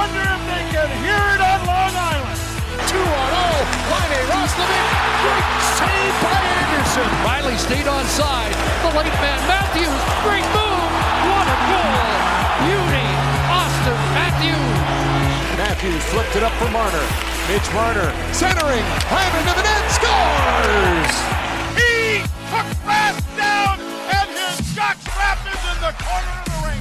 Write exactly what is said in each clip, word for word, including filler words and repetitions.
wonder if they can hear it on Long Island. two on oh, Laine Roslovic, great save by Anderson. Riley stayed on side, the late man Matthews, great move, what a goal. Beauty, Austin Matthews. Matthews flipped it up for Marner. Mitch Marner centering, hammer to the net, scores! He took fast down, and his jockstrap is in the corner of the ring.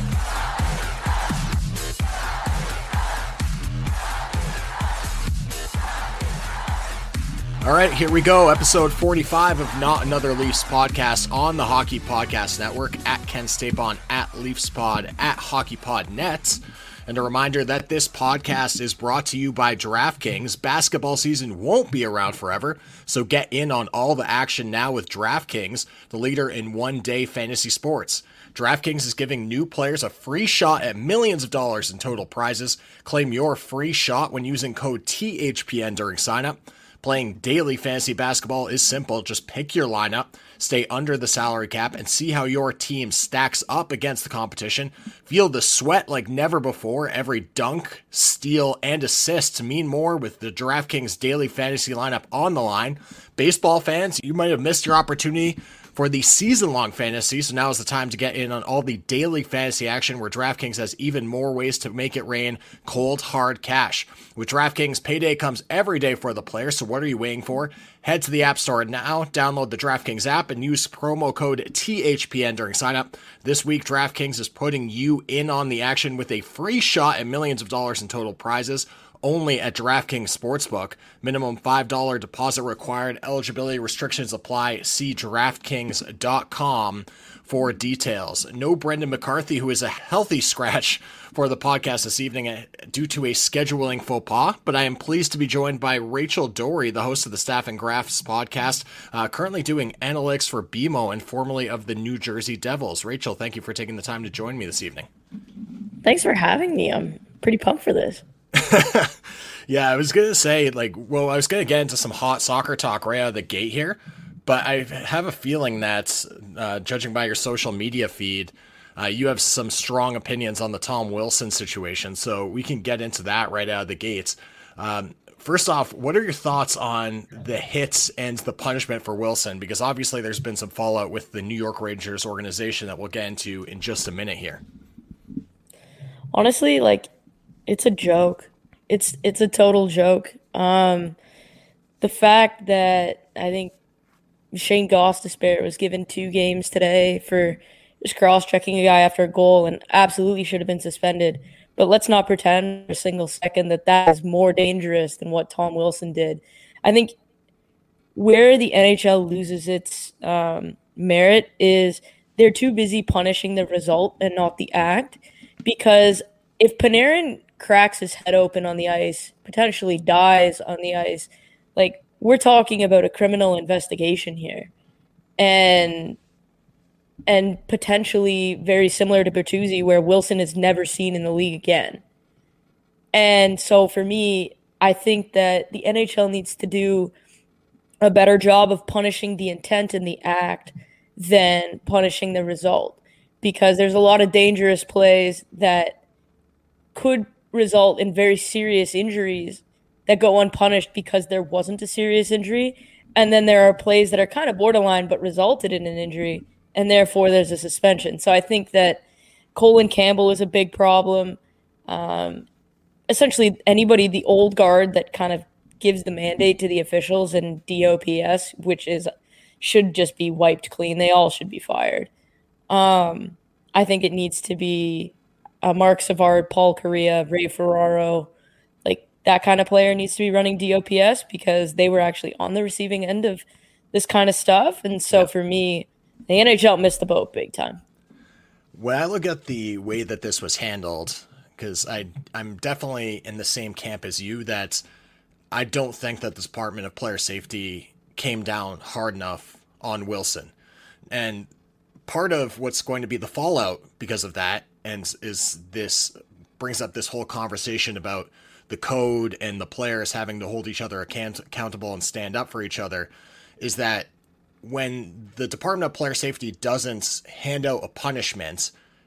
All right, here we go. Episode forty-five of Not Another Leafs podcast on the Hockey Podcast Network, at Ken Stapon, at LeafsPod, at HockeyPodNet. And a reminder that this podcast is brought to you by DraftKings. Basketball season won't be around forever, so get in on all the action now with DraftKings, the leader in one-day fantasy sports. DraftKings is giving new players a free shot at millions of dollars in total prizes. Claim your free shot when using code T H P N during signup. Playing daily fantasy basketball is simple. Just pick your lineup, stay under the salary cap, and see how your team stacks up against the competition. Feel the sweat like never before. Every dunk, steal, and assist mean more with the DraftKings daily fantasy lineup on the line. Baseball fans, you might have missed your opportunity for the season-long fantasy, so now is the time to get in on all the daily fantasy action where DraftKings has even more ways to make it rain cold, hard cash. With DraftKings, payday comes every day for the player, so what are you waiting for? Head to the App Store now, download the DraftKings app, and use promo code T H P N during signup. This week, DraftKings is putting you in on the action with a free shot at millions of dollars in total prizes, only at DraftKings Sportsbook. Minimum five dollars deposit required. Eligibility restrictions apply. See DraftKings dot com for details. No Brendan McCarthy, who is a healthy scratch for the podcast this evening due to a scheduling faux pas, but I am pleased to be joined by Rachel Doerrie, the host of the Staff and Graphs podcast, uh, currently doing analytics for B M O and formerly of the New Jersey Devils. Rachel, thank you for taking the time to join me this evening. Thanks for having me. I'm pretty pumped for this. Yeah, I was going to say, like, well, I was going to get into some hot soccer talk right out of the gate here, but I have a feeling that, uh, judging by your social media feed, uh, you have some strong opinions on the Tom Wilson situation, so we can get into that right out of the gates. Um, first off, what are your thoughts on the hits and the punishment for Wilson? Because obviously there's been some fallout with the New York Rangers organization that we'll get into in just a minute here. Honestly, like, it's a joke. It's it's a total joke. Um, the fact that I think Shane Gostisbehere was given two games today for just cross-checking a guy after a goal and absolutely should have been suspended. But let's not pretend for a single second that that is more dangerous than what Tom Wilson did. I think where the N H L loses its um, merit is they're too busy punishing the result and not the act. Because if Panarin cracks his head open on the ice, potentially dies on the ice, like, we're talking about a criminal investigation here. And and potentially very similar to Bertuzzi, where Wilson is never seen in the league again. And so for me, I think that the N H L needs to do a better job of punishing the intent and the act than punishing the result. Because there's a lot of dangerous plays that could result in very serious injuries that go unpunished because there wasn't a serious injury. And then there are plays that are kind of borderline but resulted in an injury, and therefore there's a suspension. So I think that Colin Campbell is a big problem. Um, essentially, anybody, the old guard that kind of gives the mandate to the officials and D O P S, which is should just be wiped clean. They all should be fired. Um, I think it needs to be uh, Mark Savard, Paul Correa, Ray Ferraro, like that kind of player needs to be running D O P S because they were actually on the receiving end of this kind of stuff. And so yeah. For me, the N H L missed the boat big time. When I look at the way that this was handled, because I I'm definitely in the same camp as you that I don't think that the Department of Player Safety came down hard enough on Wilson. And part of what's going to be the fallout because of that and is this brings up this whole conversation about the code and the players having to hold each other account- accountable and stand up for each other is that when the Department of Player Safety doesn't hand out a punishment,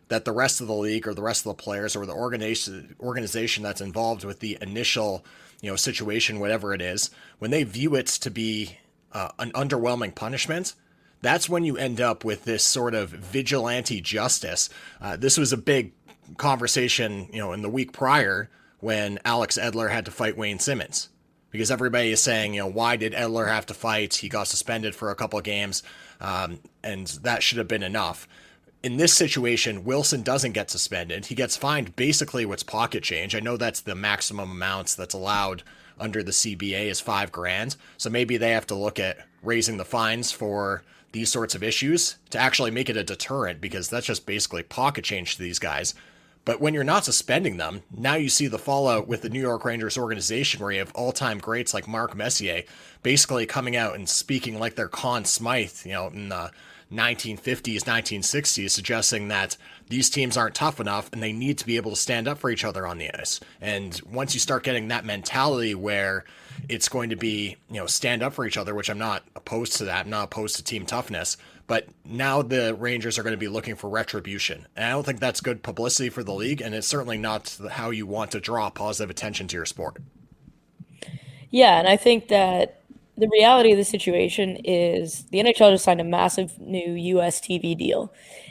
that the rest of the league or the rest of the players or the organization organization that's involved with the initial, you know, situation, whatever it is, when they view it to be uh, an underwhelming punishment, that's when you end up with this sort of vigilante justice. Uh, this was a big conversation, you know, in the week prior when Alex Edler had to fight Wayne Simmons, because everybody is saying, you know, why did Edler have to fight? He got suspended for a couple of games, um, and that should have been enough. In this situation, Wilson doesn't get suspended. He gets fined basically what's pocket change. I know that's the maximum amounts that's allowed under the C B A is five grand. So maybe they have to look at raising the fines for these sorts of issues to actually make it a deterrent, because that's just basically pocket change to these guys. But when you're not suspending them, now you see the fallout with the New York Rangers organization, where you have all-time greats like Mark Messier basically coming out and speaking like they're Conn Smythe, you know, in the nineteen fifties, nineteen sixties, suggesting that these teams aren't tough enough and they need to be able to stand up for each other on the ice. And once you start getting that mentality where it's going to be, you know, stand up for each other, which I'm not opposed to that. I'm not opposed to team toughness. But now the Rangers are going to be looking for retribution. And I don't think that's good publicity for the league, and it's certainly not how you want to draw positive attention to your sport. Yeah, and I think that the reality of the situation is the N H L just signed a massive new U S T V deal.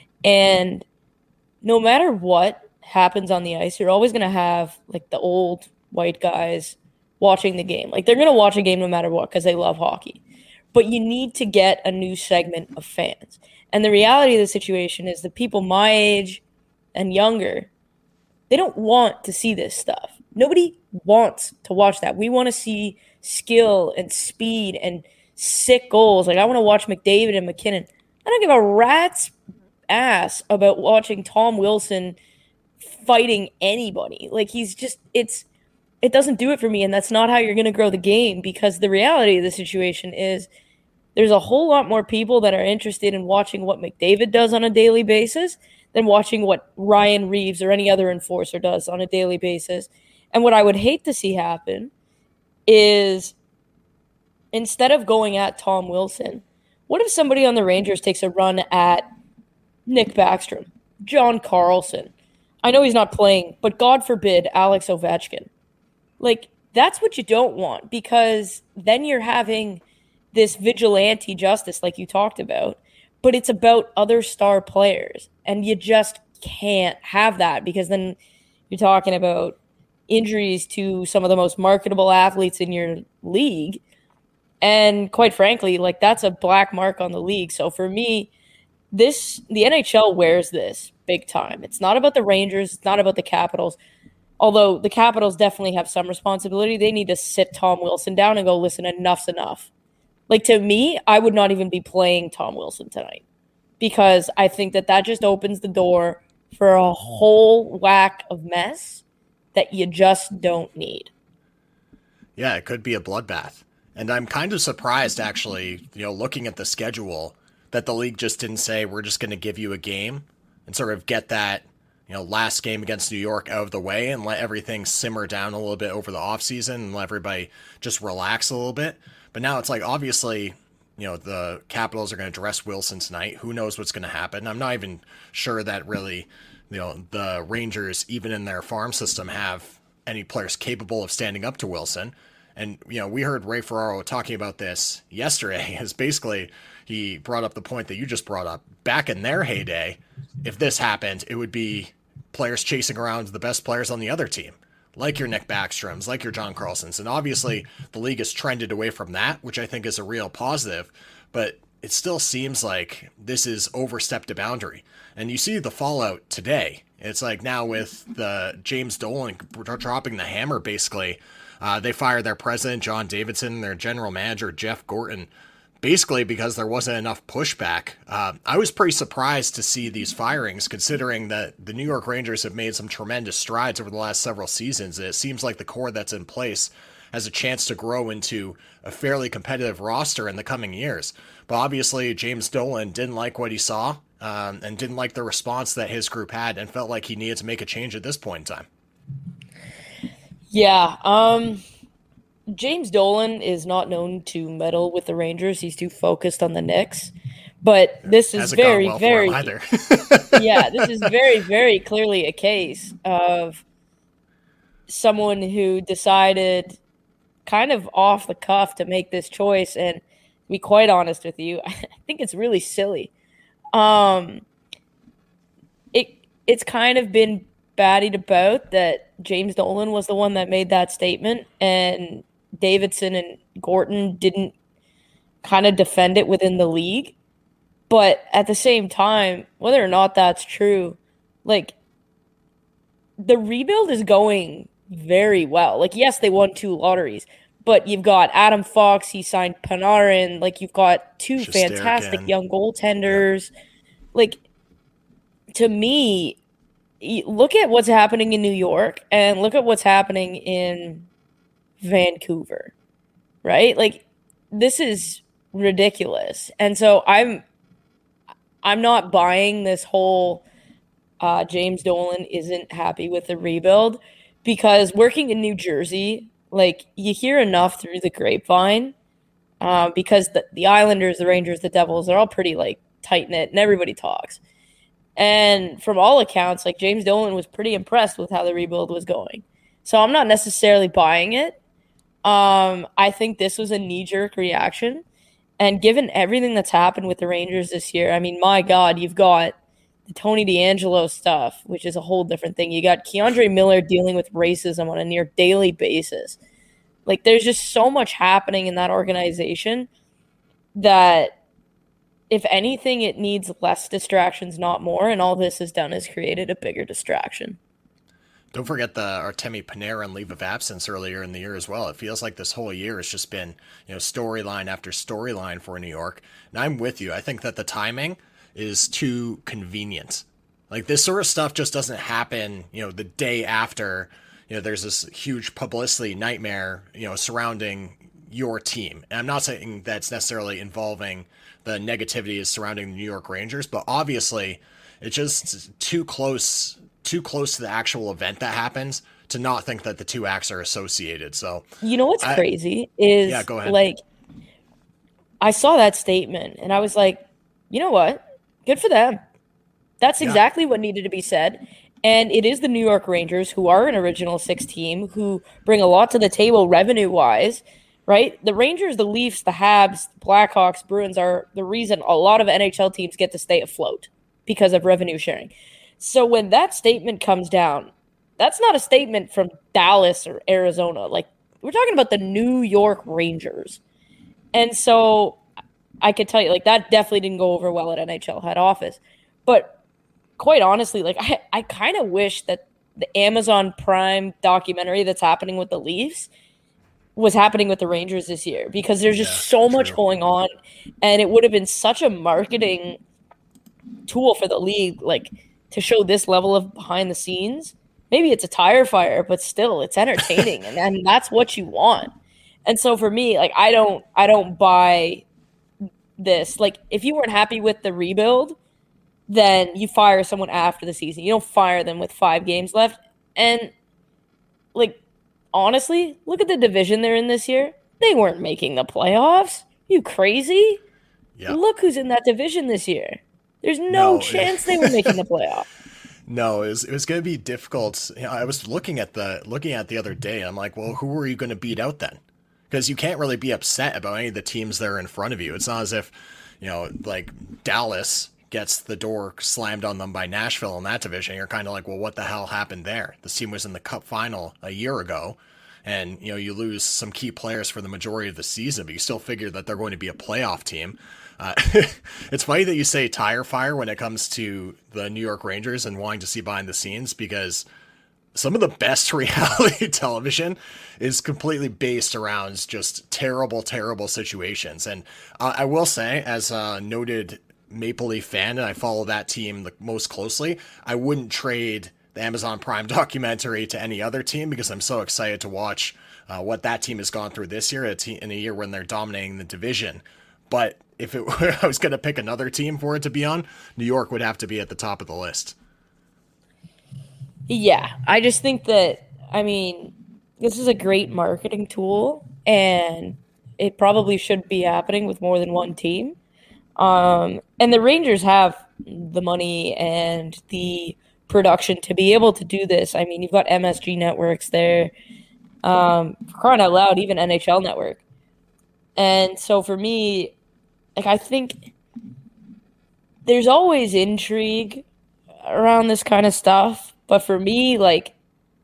And no matter what happens on the ice, you're always going to have like the old white guys watching the game. Like, they're going to watch a game no matter what because they love hockey. But you need to get a new segment of fans. And the reality of the situation is the people my age and younger, they don't want to see this stuff. Nobody wants to watch that. We want to see skill and speed and sick goals. Like, I want to watch McDavid and McKinnon. I don't give a rat's ass about watching Tom Wilson fighting anybody. Like, he's just, it's, it doesn't do it for me. And that's not how you're going to grow the game, because the reality of the situation is there's a whole lot more people that are interested in watching what McDavid does on a daily basis than watching what Ryan Reeves or any other enforcer does on a daily basis. And what I would hate to see happen is, instead of going at Tom Wilson, what if somebody on the Rangers takes a run at Nick Backstrom, John Carlson? I know he's not playing, but God forbid, Alex Ovechkin. Like, that's what you don't want, because then you're having this vigilante justice like you talked about, but it's about other star players. And you just can't have that, because then you're talking about injuries to some of the most marketable athletes in your league. And quite frankly, like, that's a black mark on the league. So for me, this, the N H L wears this big time. It's not about the Rangers. It's not about the Capitals. Although the Capitals definitely have some responsibility. They need to sit Tom Wilson down and go, listen, enough's enough. Like, to me, I would not even be playing Tom Wilson tonight, because I think that that just opens the door for a whole whack of mess that you just don't need. Yeah, it could be a bloodbath. And I'm kind of surprised, actually, you know, looking at the schedule, that the league just didn't say, we're just going to give you a game and sort of get that, you know, last game against New York out of the way and let everything simmer down a little bit over the offseason and let everybody just relax a little bit. But now it's like, obviously, you know, the Capitals are going to dress Wilson tonight. Who knows what's going to happen? I'm not even sure that really, you know, the Rangers, even in their farm system, have any players capable of standing up to Wilson. And, you know, we heard Ray Ferraro talking about this yesterday, as basically he brought up the point that you just brought up. Back in their heyday, if this happened, it would be players chasing around the best players on the other team, like your Nick Backstroms, like your John Carlsons. And obviously the league has trended away from that, which I think is a real positive, but it still seems like this is overstepped a boundary. And you see the fallout today. It's like now with the James Dolan dropping the hammer, basically, uh, they fired their president, John Davidson, their general manager, Jeff Gorton, basically because there wasn't enough pushback. Uh, I was pretty surprised to see these firings, considering that the New York Rangers have made some tremendous strides over the last several seasons. It seems like the core that's in place has a chance to grow into a fairly competitive roster in the coming years. But obviously, James Dolan didn't like what he saw um, and didn't like the response that his group had, and felt like he needed to make a change at this point in time. Yeah, um... James Dolan is not known to meddle with the Rangers. He's too focused on the Knicks. But this is Hasn't gone very, well very, for him either. yeah, this is very, very clearly a case of someone who decided kind of off the cuff to make this choice. And to be quite honest with you, I think it's really silly. Um, it it's kind of been batted about that James Dolan was the one that made that statement, and Davidson and Gorton didn't kind of defend it within the league. But at the same time, whether or not that's true, like, the rebuild is going very well. Like, yes, they won two lotteries, but you've got Adam Fox, he signed Panarin, like, you've got two Shesterkin. fantastic young goaltenders. Yep. Like, to me, look at what's happening in New York and look at what's happening in Vancouver, right? Like, this is ridiculous. And so I'm I'm not buying this whole uh, James Dolan isn't happy with the rebuild, because working in New Jersey, like, you hear enough through the grapevine, uh, because the, the Islanders, the Rangers, the Devils, they're all pretty, like, tight-knit and everybody talks. And from all accounts, like, James Dolan was pretty impressed with how the rebuild was going. So I'm not necessarily buying it. Um, I think this was a knee-jerk reaction. And given everything that's happened with the Rangers this year, I mean, my God, you've got the Tony DeAngelo stuff, which is a whole different thing. You got Keandre Miller dealing with racism on a near daily basis. Like, there's just so much happening in that organization that, if anything, it needs less distractions, not more. And all this has done is created a bigger distraction. Don't forget the Artemi Panarin leave of absence earlier in the year as well. It feels like this whole year has just been, you know, storyline after storyline for New York. And I'm with you. I think that the timing is too convenient. Like, this sort of stuff just doesn't happen, you know, the day after, you know, there's this huge publicity nightmare, you know, surrounding your team. And I'm not saying that's necessarily involving the negativity surrounding the New York Rangers, but obviously it's just too close too close to the actual event that happens to not think that the two acts are associated. So, you know what's I, crazy is, yeah, go ahead. Like, I saw that statement and I was like, you know what? Good for them. That's yeah. exactly what needed to be said. And it is the New York Rangers, who are an original six team, who bring a lot to the table revenue wise, right? The Rangers, the Leafs, the Habs, the Blackhawks, Bruins are the reason a lot of N H L teams get to stay afloat because of revenue sharing. So when that statement comes down, that's not a statement from Dallas or Arizona. Like, we're talking about the New York Rangers. And so I could tell you, like, that definitely didn't go over well at N H L head office. But quite honestly, like, I, I kind of wish that the Amazon Prime documentary that's happening with the Leafs was happening with the Rangers this year, because there's just yeah, so true. much going on. And it would have been such a marketing tool for the league, like, to show this level of behind the scenes. Maybe it's a tire fire, but still it's entertaining. and, and that's what you want. And so for me, like, I don't, I don't buy this. Like, if you weren't happy with the rebuild, then you fire someone after the season. You don't fire them with five games left. And, like, honestly, look at the division they're in this year. They weren't making the playoffs. You crazy? Yep. Look who's in that division this year. There's no, no chance they were making the playoff. No, it was, it was going to be difficult. You know, I was looking at the looking at the other day. I'm like, well, who are you going to beat out then? Because you can't really be upset about any of the teams that are in front of you. It's not as if, you know, like Dallas gets the door slammed on them by Nashville in that division. You're kind of like, well, what the hell happened there? This team was in the Cup final a year ago, and, you know, you lose some key players for the majority of the season, but you still figure that they're going to be a playoff team. Uh, it's funny that you say tire fire when it comes to the New York Rangers and wanting to see behind the scenes, because some of the best reality television is completely based around just terrible, terrible situations. And uh, I will say, as a noted Maple Leaf fan, and I follow that team the most closely, I wouldn't trade the Amazon Prime documentary to any other team, because I'm so excited to watch uh, what that team has gone through this year, a team, in a year when they're dominating the division. But if it were, I was going to pick another team for it to be on, New York would have to be at the top of the list. Yeah, I just think that, I mean, this is a great marketing tool, and it probably should be happening with more than one team. Um, and the Rangers have the money and the production to be able to do this. I mean, you've got M S G Networks there, um, for crying out loud, even N H L Network. And so for me, like, I think there's always intrigue around this kind of stuff. But for me, like,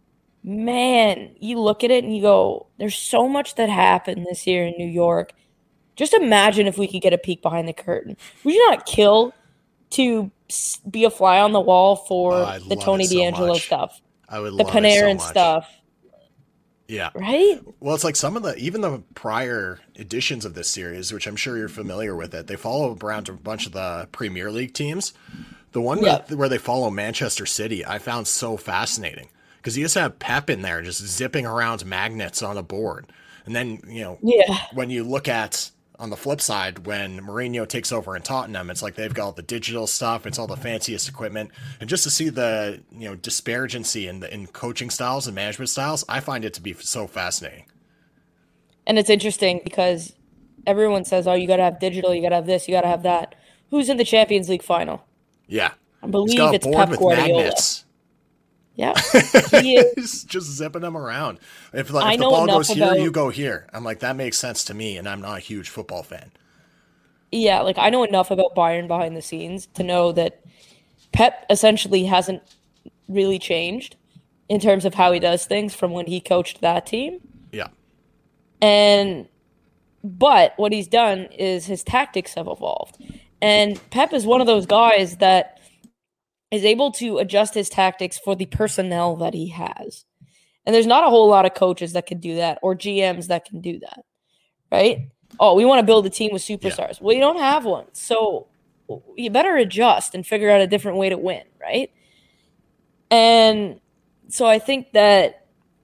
man, you look at it and you go, there's so much that happened this year in New York. Just imagine if we could get a peek behind the curtain. Would you not kill to be a fly on the wall for Oh, the Tony so DeAngelo much. stuff, I would the love Panarin it so much. stuff, Yeah. right? Well, it's like some of the, even the prior editions of this series, which I'm sure you're familiar with it, they follow around a bunch of the Premier League teams. The one Yeah. where, where they follow Manchester City, I found so fascinating because you just have Pep in there just zipping around magnets on a board. And then, you know, Yeah. when you look at, on the flip side, when Mourinho takes over in Tottenham, it's like they've got all the digital stuff, it's all the fanciest equipment, and just to see the, you know, disparagency in the in coaching styles and management styles, I find it to be so fascinating. And it's interesting because everyone says, oh, you got to have digital, you got to have this, you got to have that. Who's in the Champions League final? Yeah, I he's believe got a it's board Pep with Guardiola. magnets. Yeah. He is. He's just zipping them around. If, like, I if the know ball enough goes here, about- you go here. I'm like, that makes sense to me, and I'm not a huge football fan. Yeah, like I know enough about Bayern behind the scenes to know that Pep essentially hasn't really changed in terms of how he does things from when he coached that team. Yeah, And but what he's done is his tactics have evolved. And Pep is one of those guys that is able to adjust his tactics for the personnel that he has. And there's not a whole lot of coaches that can do that or G Ms that can do that. Right? Oh, we want to build a team with superstars. Yeah. Well, you don't have one. So you better adjust and figure out a different way to win, right? And so I think that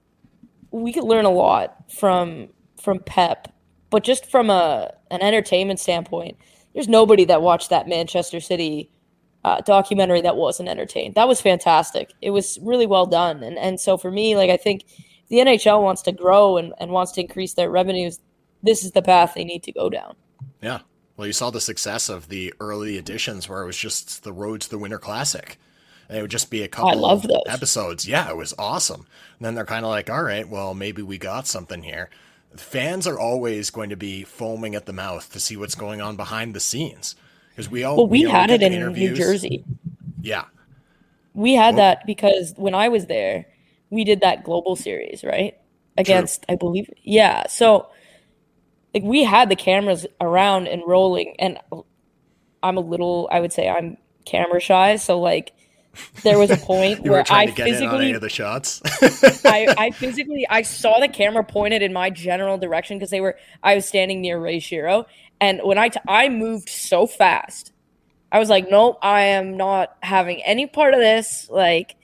we could learn a lot from from Pep, but just from a an entertainment standpoint, there's nobody that watched that Manchester City uh, documentary that wasn't entertained. That was fantastic. It was really well done. And and so for me, like I think if the N H L wants to grow and, and wants to increase their revenues, this is the path they need to go down. Yeah. Well, you saw the success of the early editions where it was just the road to the Winter Classic. And it would just be a couple I love of those. episodes. Yeah, it was awesome. And then they're kind of like, all right, well, maybe we got something here. Fans are always going to be foaming at the mouth to see what's going on behind the scenes. Because we all Well, we you know, had get it the in New interviews. Jersey. Yeah. We had Well- that because when I was there, we did that global series, right? Against, I believe, yeah. So, like, we had the cameras around and rolling, and I'm a little, I would say, I'm camera shy. So, like, there was a point You where were trying I to get in on any physically, of the shots. I, I physically, I saw the camera pointed in my general direction because they were, I was standing near Ray Shiro, and when I, t- I moved so fast, I was like, nope, I am not having any part of this. Like,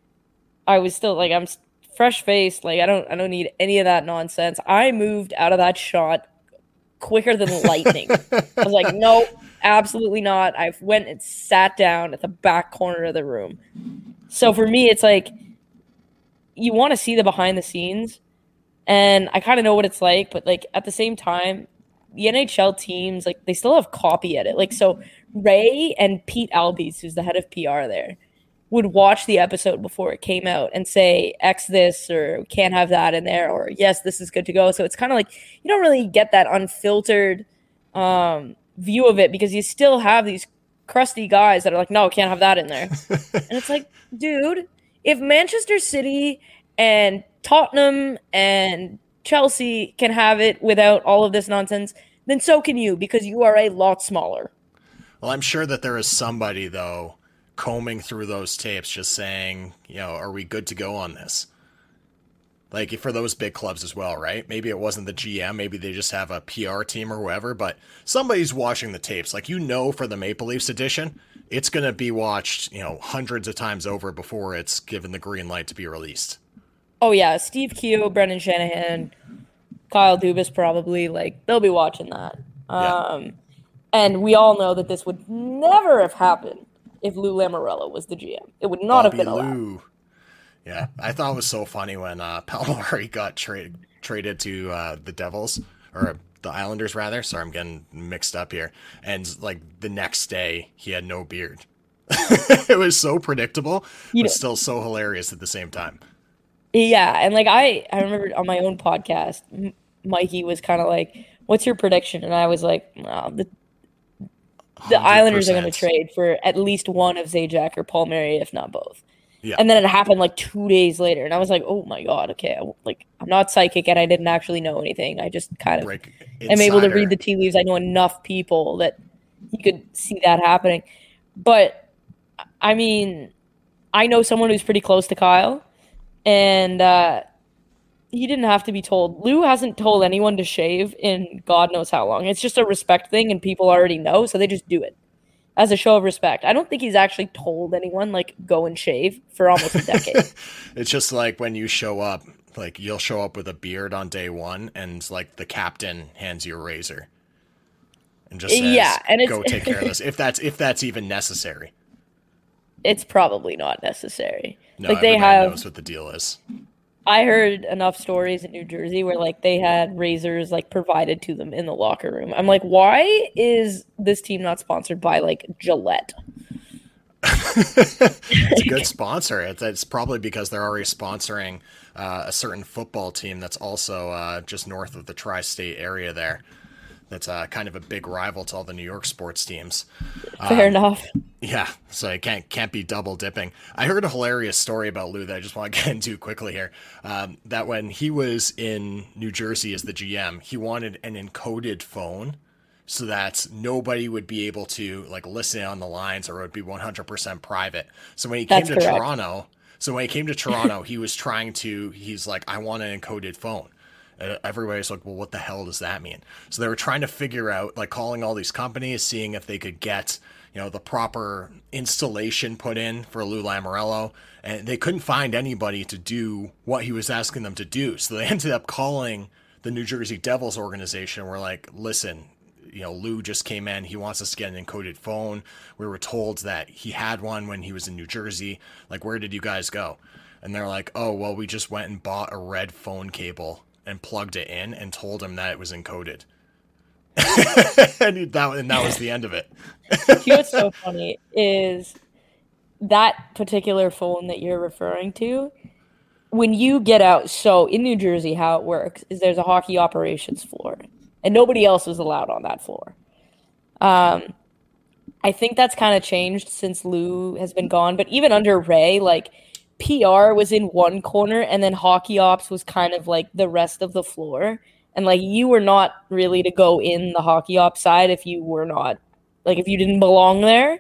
I was still like, I'm fresh faced. Like, I don't, I don't need any of that nonsense. I moved out of that shot quicker than lightning. I was like, nope, absolutely not. I went and sat down at the back corner of the room. So for me, it's like, you want to see the behind the scenes, and I kind of know what it's like, but like at the same time, the N H L teams, like, they still have copy edit. Like, so Ray and Pete Albies, who's the head of P R there, would watch the episode before it came out and say, X this, or can't have that in there, or yes, this is good to go. So it's kind of like, you don't really get that unfiltered um, view of it because you still have these crusty guys that are like, no, can't have that in there. And it's like, dude, if Manchester City and Tottenham and Chelsea can have it without all of this nonsense, then so can you, because you are a lot smaller. Well, I'm sure that there is somebody, though, combing through those tapes just saying, you know, are we good to go on this? Like, for those big clubs as well, right? Maybe it wasn't the G M, maybe they just have a P R team or whoever, but somebody's watching the tapes. Like, you know, for the Maple Leafs edition, it's going to be watched, you know, hundreds of times over before it's given the green light to be released. Oh, yeah, Steve Keogh, Brendan Shanahan, Kyle Dubas probably, like, they'll be watching that. Yeah. Um, and we all know that this would never have happened if Lou Lamoriello was the G M. It would not Bobby have been allowed. Lou. Yeah, I thought it was so funny when uh, Palmieri got tra- traded to uh, the Devils, or the Islanders rather. Sorry, I'm getting mixed up here. And like the next day, he had no beard. It was so predictable, you but know, still so hilarious at the same time. Yeah, and like I, I remember on my own podcast, M- Mikey was kind of like, "What's your prediction?" And I was like, oh, "The the Islanders are going to trade for at least one of Zajac or Palmieri, if not both." Yeah. And then it happened like two days later, and I was like, "Oh my god, okay." I, like I'm not psychic, and I didn't actually know anything. I just kind of Break am able to read the tea leaves. I know enough people that you could see that happening. But I mean, I know someone who's pretty close to Kyle, and uh, he didn't have to be told. Lou hasn't told anyone to shave in God knows how long. It's just a respect thing, and people already know, so they just do it as a show of respect. I don't think he's actually told anyone, like, go and shave for almost a decade. It's just like when you show up, like you'll show up with a beard on day one and like the captain hands you a razor and just says, yeah, and it's, go take care of this. If that's, if that's even necessary. It's probably not necessary. No, like they everybody have, knows what the deal is. I heard enough stories in New Jersey where like they had razors like provided to them in the locker room. I'm like, why is this team not sponsored by like Gillette? It's a good sponsor. It's, it's probably because they're already sponsoring uh, a certain football team that's also uh, just north of the tri-state area there. That's uh, kind of a big rival to all the New York sports teams. Fair um, enough. Yeah, so it can't can't be double dipping. I heard a hilarious story about Lou that I just want to get into quickly here. Um, that when he was in New Jersey as the G M, he wanted an encoded phone so that nobody would be able to like listen on the lines, or it would be one hundred percent private. So when he That's came to correct. Toronto, so when he came to Toronto, he was trying to. He's like, I want an encoded phone. Uh, everybody's like, well, what the hell does that mean? So they were trying to figure out, like calling all these companies, seeing if they could get, you know, the proper installation put in for Lou Lamoriello, and they couldn't find anybody to do what he was asking them to do. So they ended up calling the New Jersey Devils organization. We're like, listen, you know, Lou just came in. He wants us to get an encoded phone. We were told that he had one when he was in New Jersey. Like, where did you guys go? And they're like, oh, well, we just went and bought a red phone cable and plugged it in and told him that it was encoded. and, he, that, and that was the end of it. You know what's so funny is that particular phone that you're referring to, when you get out, so in New Jersey, how it works is there's a hockey operations floor, and nobody else is allowed on that floor. Um, I think that's kind of changed since Lou has been gone, but even under Ray, like, P R was in one corner, and then hockey ops was kind of like the rest of the floor. And like you were not really to go in the hockey ops side if you were not like if you didn't belong there.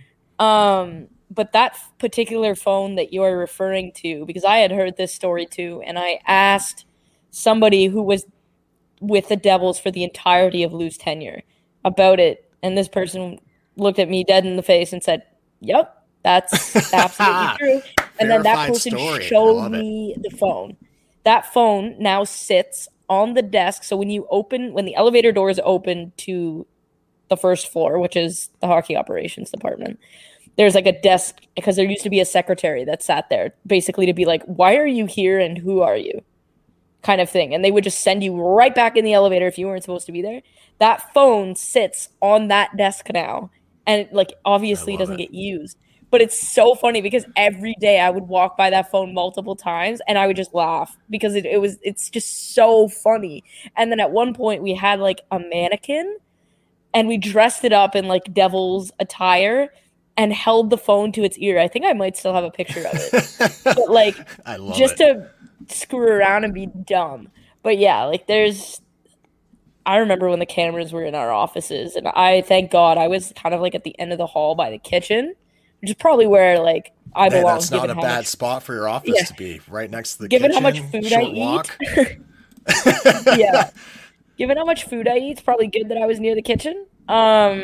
Um, but that particular phone that you are referring to, because I had heard this story too, and I asked somebody who was with the Devils for the entirety of Lou's tenure about it, and this person looked at me dead in the face and said, "Yep. That's absolutely true." And then that person story. showed me the phone. That phone now sits on the desk. So when you open, when the elevator doors open to the first floor, which is the hockey operations department, there's like a desk, because there used to be a secretary that sat there basically to be like, why are you here and who are you? Kind of thing. And they would just send you right back in the elevator if you weren't supposed to be there. That phone sits on that desk now. And it, like, obviously doesn't it. get used. But it's so funny because every day I would walk by that phone multiple times and I would just laugh because it, it was it's just so funny. And then at one point we had like a mannequin and we dressed it up in like Devil's attire and held the phone to its ear. I think I might still have a picture of it. But like I love just it. to screw around and be dumb. But yeah, like there's I remember when the cameras were in our offices, and I thank God I was kind of like at the end of the hall by the kitchen. Which is probably where, like, I Hey, belong. that's not a given how bad much, spot for your office Yeah. to be, right next to the given kitchen. how much food short I walk. eat. Yeah. Given how much food I eat, it's probably good that I was near the kitchen. Um,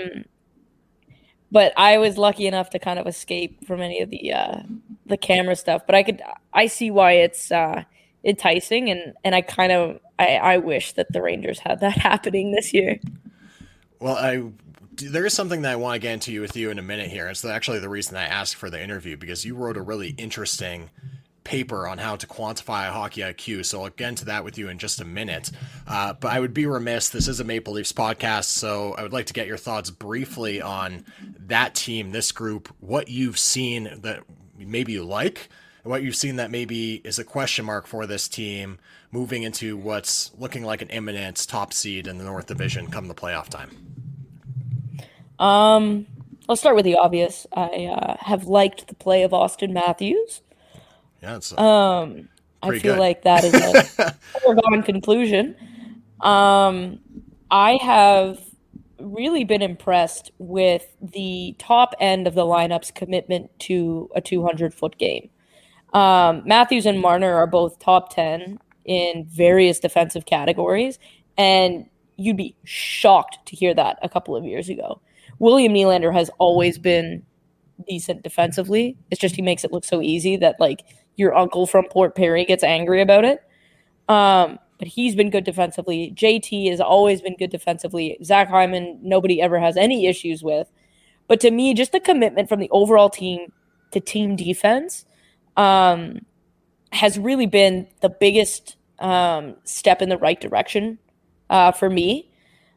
but I was lucky enough to kind of escape from any of the uh, the camera stuff. But I could, I see why it's uh, enticing, and, and I kind of, I, I wish that the Rangers had that happening this year. Well, I there is something that I want to get into with you in a minute here. It's actually the reason I asked for the interview, because you wrote a really interesting paper on how to quantify a hockey I Q, so I'll get into that with you in just a minute. Uh, but I would be remiss, this is a Maple Leafs podcast, so I would like to get your thoughts briefly on that team, this group, what you've seen that maybe you like, and what you've seen that maybe is a question mark for this team moving into what's looking like an imminent top seed in the North Division come the playoff time. Um, I'll start with the obvious. I uh, have liked the play of Auston Matthews. Yeah, it's um, I feel good. like that is a foregone conclusion. Um, I have really been impressed with the top end of the lineup's commitment to a two hundred foot game. Um, Matthews and Marner are both top ten in various defensive categories, and you'd be shocked to hear that a couple of years ago. William Nylander has always been decent defensively. It's just he makes it look so easy that, like, your uncle from Port Perry gets angry about it. Um, but he's been good defensively. J T has always been good defensively. Zach Hyman, nobody ever has any issues with. But to me, just the commitment from the overall team to team defense um, has really been the biggest um, step in the right direction uh, for me.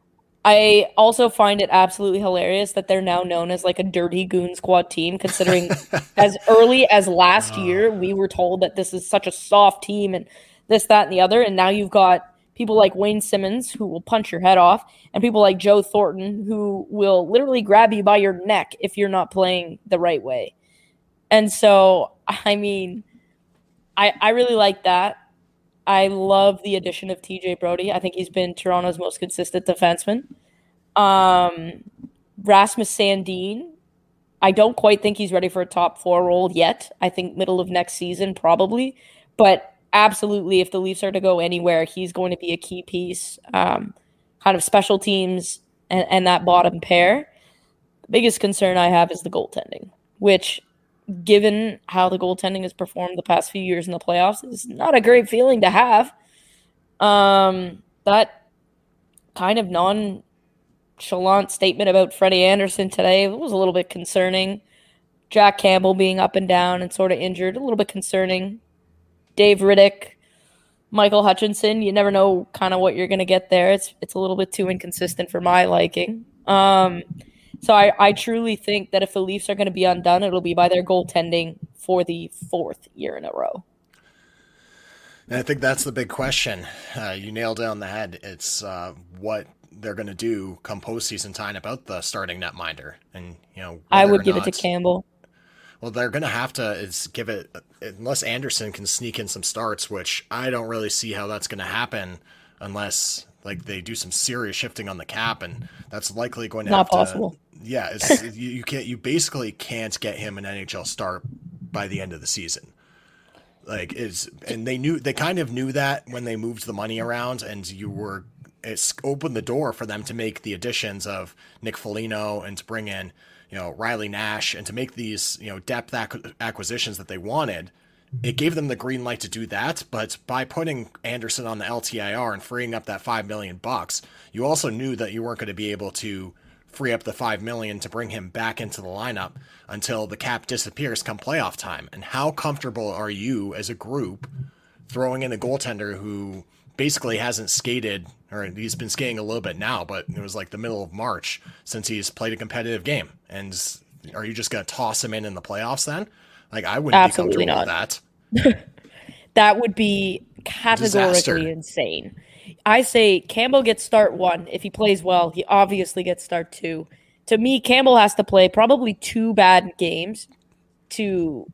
I also find it absolutely hilarious that they're now known as like a dirty goon squad team, considering as early as last oh. year, we were told that this is such a soft team and this, that, and the other. And now you've got people like Wayne Simmons who will punch your head off, and people like Joe Thornton who will literally grab you by your neck if you're not playing the right way. And so, I mean, I, I really like that. I love the addition of T J Brody. I think he's been Toronto's most consistent defenseman. Um, Rasmus Sandin, I don't quite think he's ready for a top four role yet. I think middle of next season probably. But absolutely, if the Leafs are to go anywhere, he's going to be a key piece. Um, kind of special teams and, and that bottom pair. The biggest concern I have is the goaltending, which, given how the goaltending has performed the past few years in the playoffs, is not a great feeling to have. Um, that kind of nonchalant statement about Freddie Anderson today was a little bit concerning. Jack Campbell being up and down and sort of injured, a little bit concerning. Dave Riddick, Michael Hutchinson, you never know kind of what you're going to get there. It's it's a little bit too inconsistent for my liking. Um, So I, I truly think that if the Leafs are going to be undone, it'll be by their goaltending for the fourth year in a row. And I think that's the big question. Uh, you nailed it on the head. It's uh, what they're going to do come postseason time about the starting netminder. And, you know, I would give not, it to Campbell. Well, they're going to have to is give it, unless Anderson can sneak in some starts, which I don't really see how that's going to happen unless like they do some serious shifting on the cap, and that's likely going to not have possible. To, yeah, it's, you, you can't. You basically can't get him an N H L start by the end of the season. Like is, and they knew they kind of knew that when they moved the money around, and you were it's opened the door for them to make the additions of Nick Foligno and to bring in you know Riley Nash and to make these you know depth ac- acquisitions that they wanted. It gave them the green light to do that, but by putting Anderson on the L T I R and freeing up that five million bucks, you also knew that you weren't going to be able to free up the five million to bring him back into the lineup until the cap disappears come playoff time. And how comfortable are you as a group throwing in a goaltender who basically hasn't skated, or he's been skating a little bit now, but it was like the middle of March since he's played a competitive game? And are you just going to toss him in in the playoffs then? Like, I wouldn't Absolutely be comfortable not. with that. That would be categorically Disaster. insane. I say Campbell gets start one. If he plays well, he obviously gets start two. To me, Campbell has to play probably two bad games to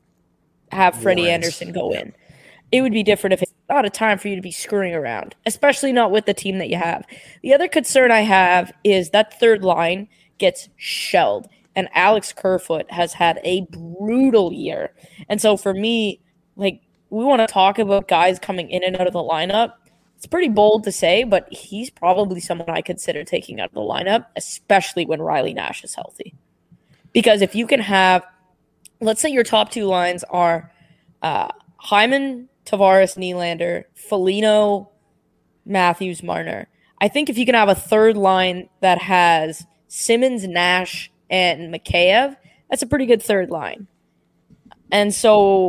have Freddie Warrant. Anderson go in. It would be different if it's not a time for you to be screwing around, especially not with the team that you have. The other concern I have is that third line gets shelled. And Alex Kerfoot has had a brutal year. And so for me, like, we want to talk about guys coming in and out of the lineup. It's pretty bold to say, but he's probably someone I consider taking out of the lineup, especially when Riley Nash is healthy. Because if you can have, let's say your top two lines are uh, Hyman, Tavares, Nylander, Foligno, Matthews, Marner. I think if you can have a third line that has Simmons, Nash, and Mikheyev, that's a pretty good third line. And so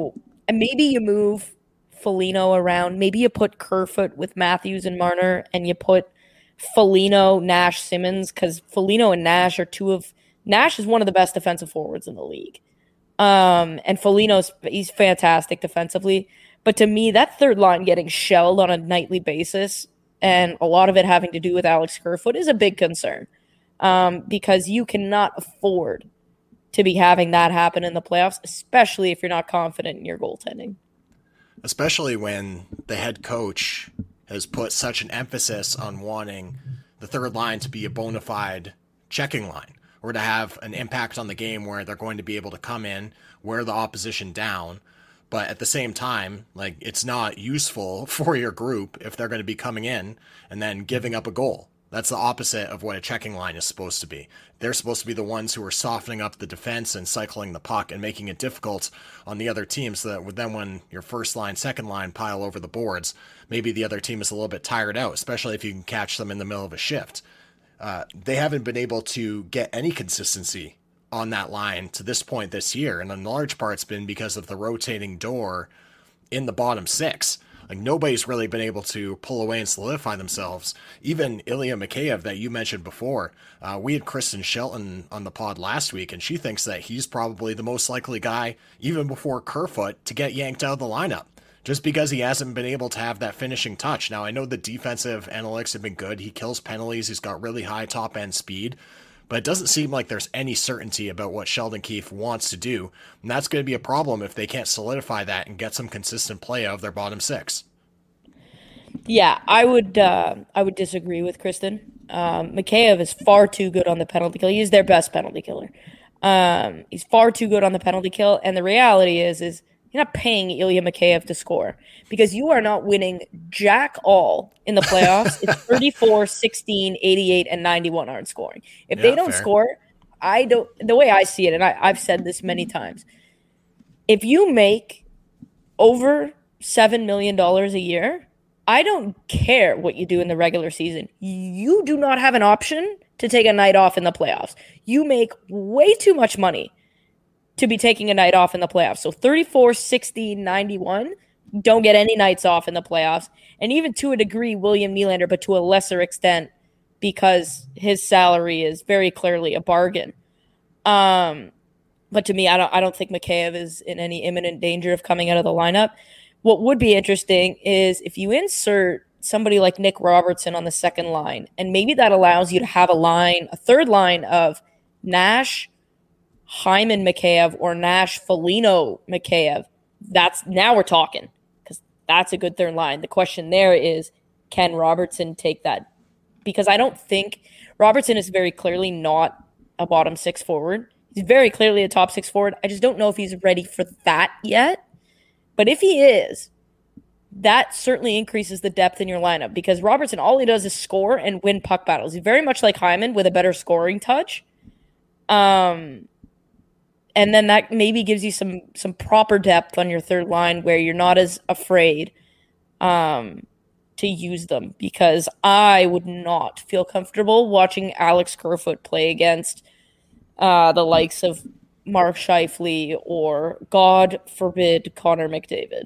and maybe you move Foligno around. Maybe you put Kerfoot with Matthews and Marner, and you put Foligno, Nash, Simmons, because Foligno and Nash are two of Nash is one of the best defensive forwards in the league. Um, and Foligno's he's fantastic defensively. But to me, that third line getting shelled on a nightly basis, and a lot of it having to do with Alex Kerfoot, is a big concern. Um, because you cannot afford to be having that happen in the playoffs, especially if you're not confident in your goaltending. Especially when the head coach has put such an emphasis on wanting the third line to be a bona fide checking line, or to have an impact on the game where they're going to be able to come in, wear the opposition down. But at the same time, like, it's not useful for your group if they're going to be coming in and then giving up a goal. That's the opposite of what a checking line is supposed to be. They're supposed to be the ones who are softening up the defense and cycling the puck and making it difficult on the other team, so that then when your first line, second line pile over the boards, maybe the other team is a little bit tired out, especially if you can catch them in the middle of a shift. Uh, they haven't been able to get any consistency on that line to this point this year, and in large part it's been because of the rotating door in the bottom six. Like, nobody's really been able to pull away and solidify themselves. Even Ilya Mikheyev that you mentioned before, uh, we had Kristen Shelton on the pod last week, and she thinks that he's probably the most likely guy, even before Kerfoot, to get yanked out of the lineup, just because he hasn't been able to have that finishing touch. Now, I know the defensive analytics have been good. He kills penalties. He's got really high top-end speed. But it doesn't seem like there's any certainty about what Sheldon Keefe wants to do. And that's going to be a problem if they can't solidify that and get some consistent play out of their bottom six. Yeah, I would uh, I would disagree with Kristen. Um, Mikheyev is far too good on the penalty kill. He's their best penalty killer. Um, he's far too good on the penalty kill. And the reality is, is you're not paying Ilya Mikheyev to score, because you are not winning jack all in the playoffs. It's thirty-four, sixteen, eighty-eight, and ninety-one aren't scoring. If yeah, they don't fair. score, I don't. The way I see it, and I, I've said this many times, if you make over seven million dollars a year, I don't care what you do in the regular season. You do not have an option to take a night off in the playoffs. You make way too much money to be taking a night off in the playoffs. So thirty-four, sixteen, ninety-one, don't get any nights off in the playoffs. And even to a degree, William Nylander, but to a lesser extent, because his salary is very clearly a bargain. Um, but to me, I don't I don't think Mikheyev is in any imminent danger of coming out of the lineup. What would be interesting is if you insert somebody like Nick Robertson on the second line, and maybe that allows you to have a line, a third line of Nash, Hyman, Mikheyev, or Nash, Foligno, Mikheyev. That's now we're talking, because that's a good third line. The question there is, can Robertson take that? Because I don't think Robertson is very clearly not a bottom six forward. He's very clearly a top six forward. I just don't know if he's ready for that yet. But if he is, that certainly increases the depth in your lineup, because Robertson, all he does is score and win puck battles. He's very much like Hyman with a better scoring touch. Um, and then that maybe gives you some some proper depth on your third line where you're not as afraid um, to use them, because I would not feel comfortable watching Alex Kerfoot play against uh, the likes of Mark Scheifele or, God forbid, Connor McDavid.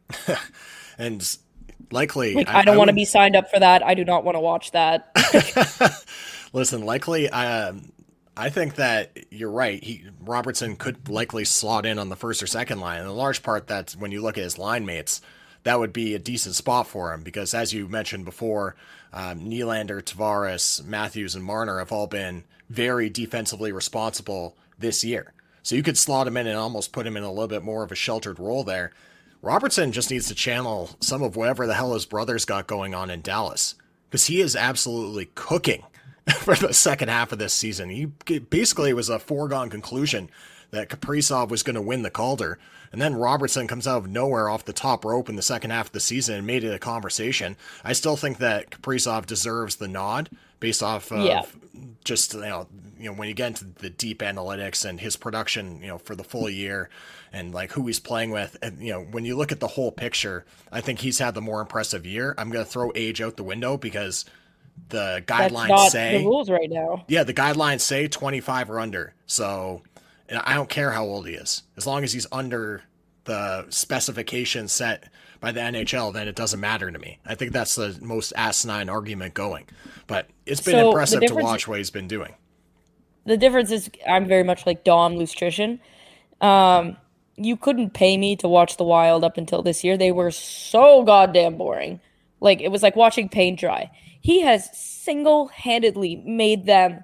And likely... Like, I, I don't want to would... be signed up for that. I do not want to watch that. Listen, likely... Um... I think that you're right. He Robertson could likely slot in on the first or second line. And in large part, that's when you look at his line mates, that would be a decent spot for him, because as you mentioned before, um, Nylander, Tavares, Matthews, and Marner have all been very defensively responsible this year. So you could slot him in and almost put him in a little bit more of a sheltered role there. Robertson just needs to channel some of whatever the hell his brother's got going on in Dallas, because he is absolutely cooking for the second half of this season. He basically, it was a foregone conclusion that Kaprizov was going to win the Calder, and then Robertson comes out of nowhere off the top rope in the second half of the season and made it a conversation. I still think that Kaprizov deserves the nod based off of yeah. just, you know, you know, when you get into the deep analytics and his production, you know, for the full year and like who he's playing with. And, you know, when you look at the whole picture, I think he's had the more impressive year. I'm going to throw age out the window because the guidelines That's not say the rules right now. Yeah, the guidelines say twenty-five or under. So and I don't care how old he is, as long as he's under the specifications set by the N H L, then it doesn't matter to me. I think that's the most asinine argument going. But it's been So, the impressive to difference- watch what he's been doing. The difference is I'm very much like Dom Lustrition. Um, you couldn't pay me to watch the Wild up until this year. They were so goddamn boring. Like, it was like watching paint dry. He has single-handedly made them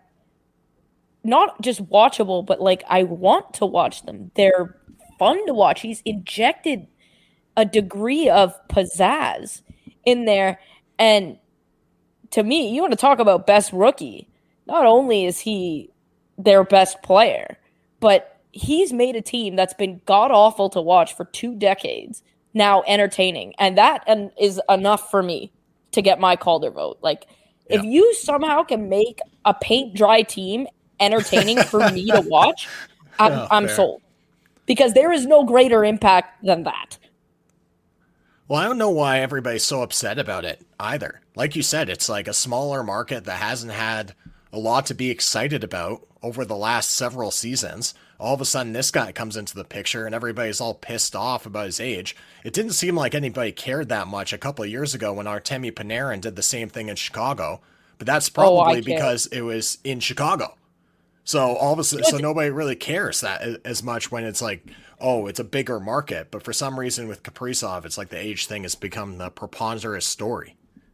not just watchable, but like I want to watch them. They're fun to watch. He's injected a degree of pizzazz in there. And to me, you want to talk about best rookie. Not only is he their best player, but he's made a team that's been god-awful to watch for two decades now entertaining. And that and is enough for me to get my Calder vote. Like, Yeah. if you somehow can make a paint-dry team entertaining for me to watch, I'm, Oh, I'm fair. sold. Because there is no greater impact than that. Well, I don't know why everybody's so upset about it either. Like you said, it's like a smaller market that hasn't had a lot to be excited about over the last several seasons. All of a sudden, this guy comes into the picture and everybody's all pissed off about his age. It didn't seem like anybody cared that much a couple of years ago when Artemi Panarin did the same thing in Chicago. But that's Oh, I probably care. because it was in Chicago. So all of a sudden, so nobody really cares that as much when it's like, oh, it's a bigger market. But for some reason with Kaprizov, it's like the age thing has become the preponderous story.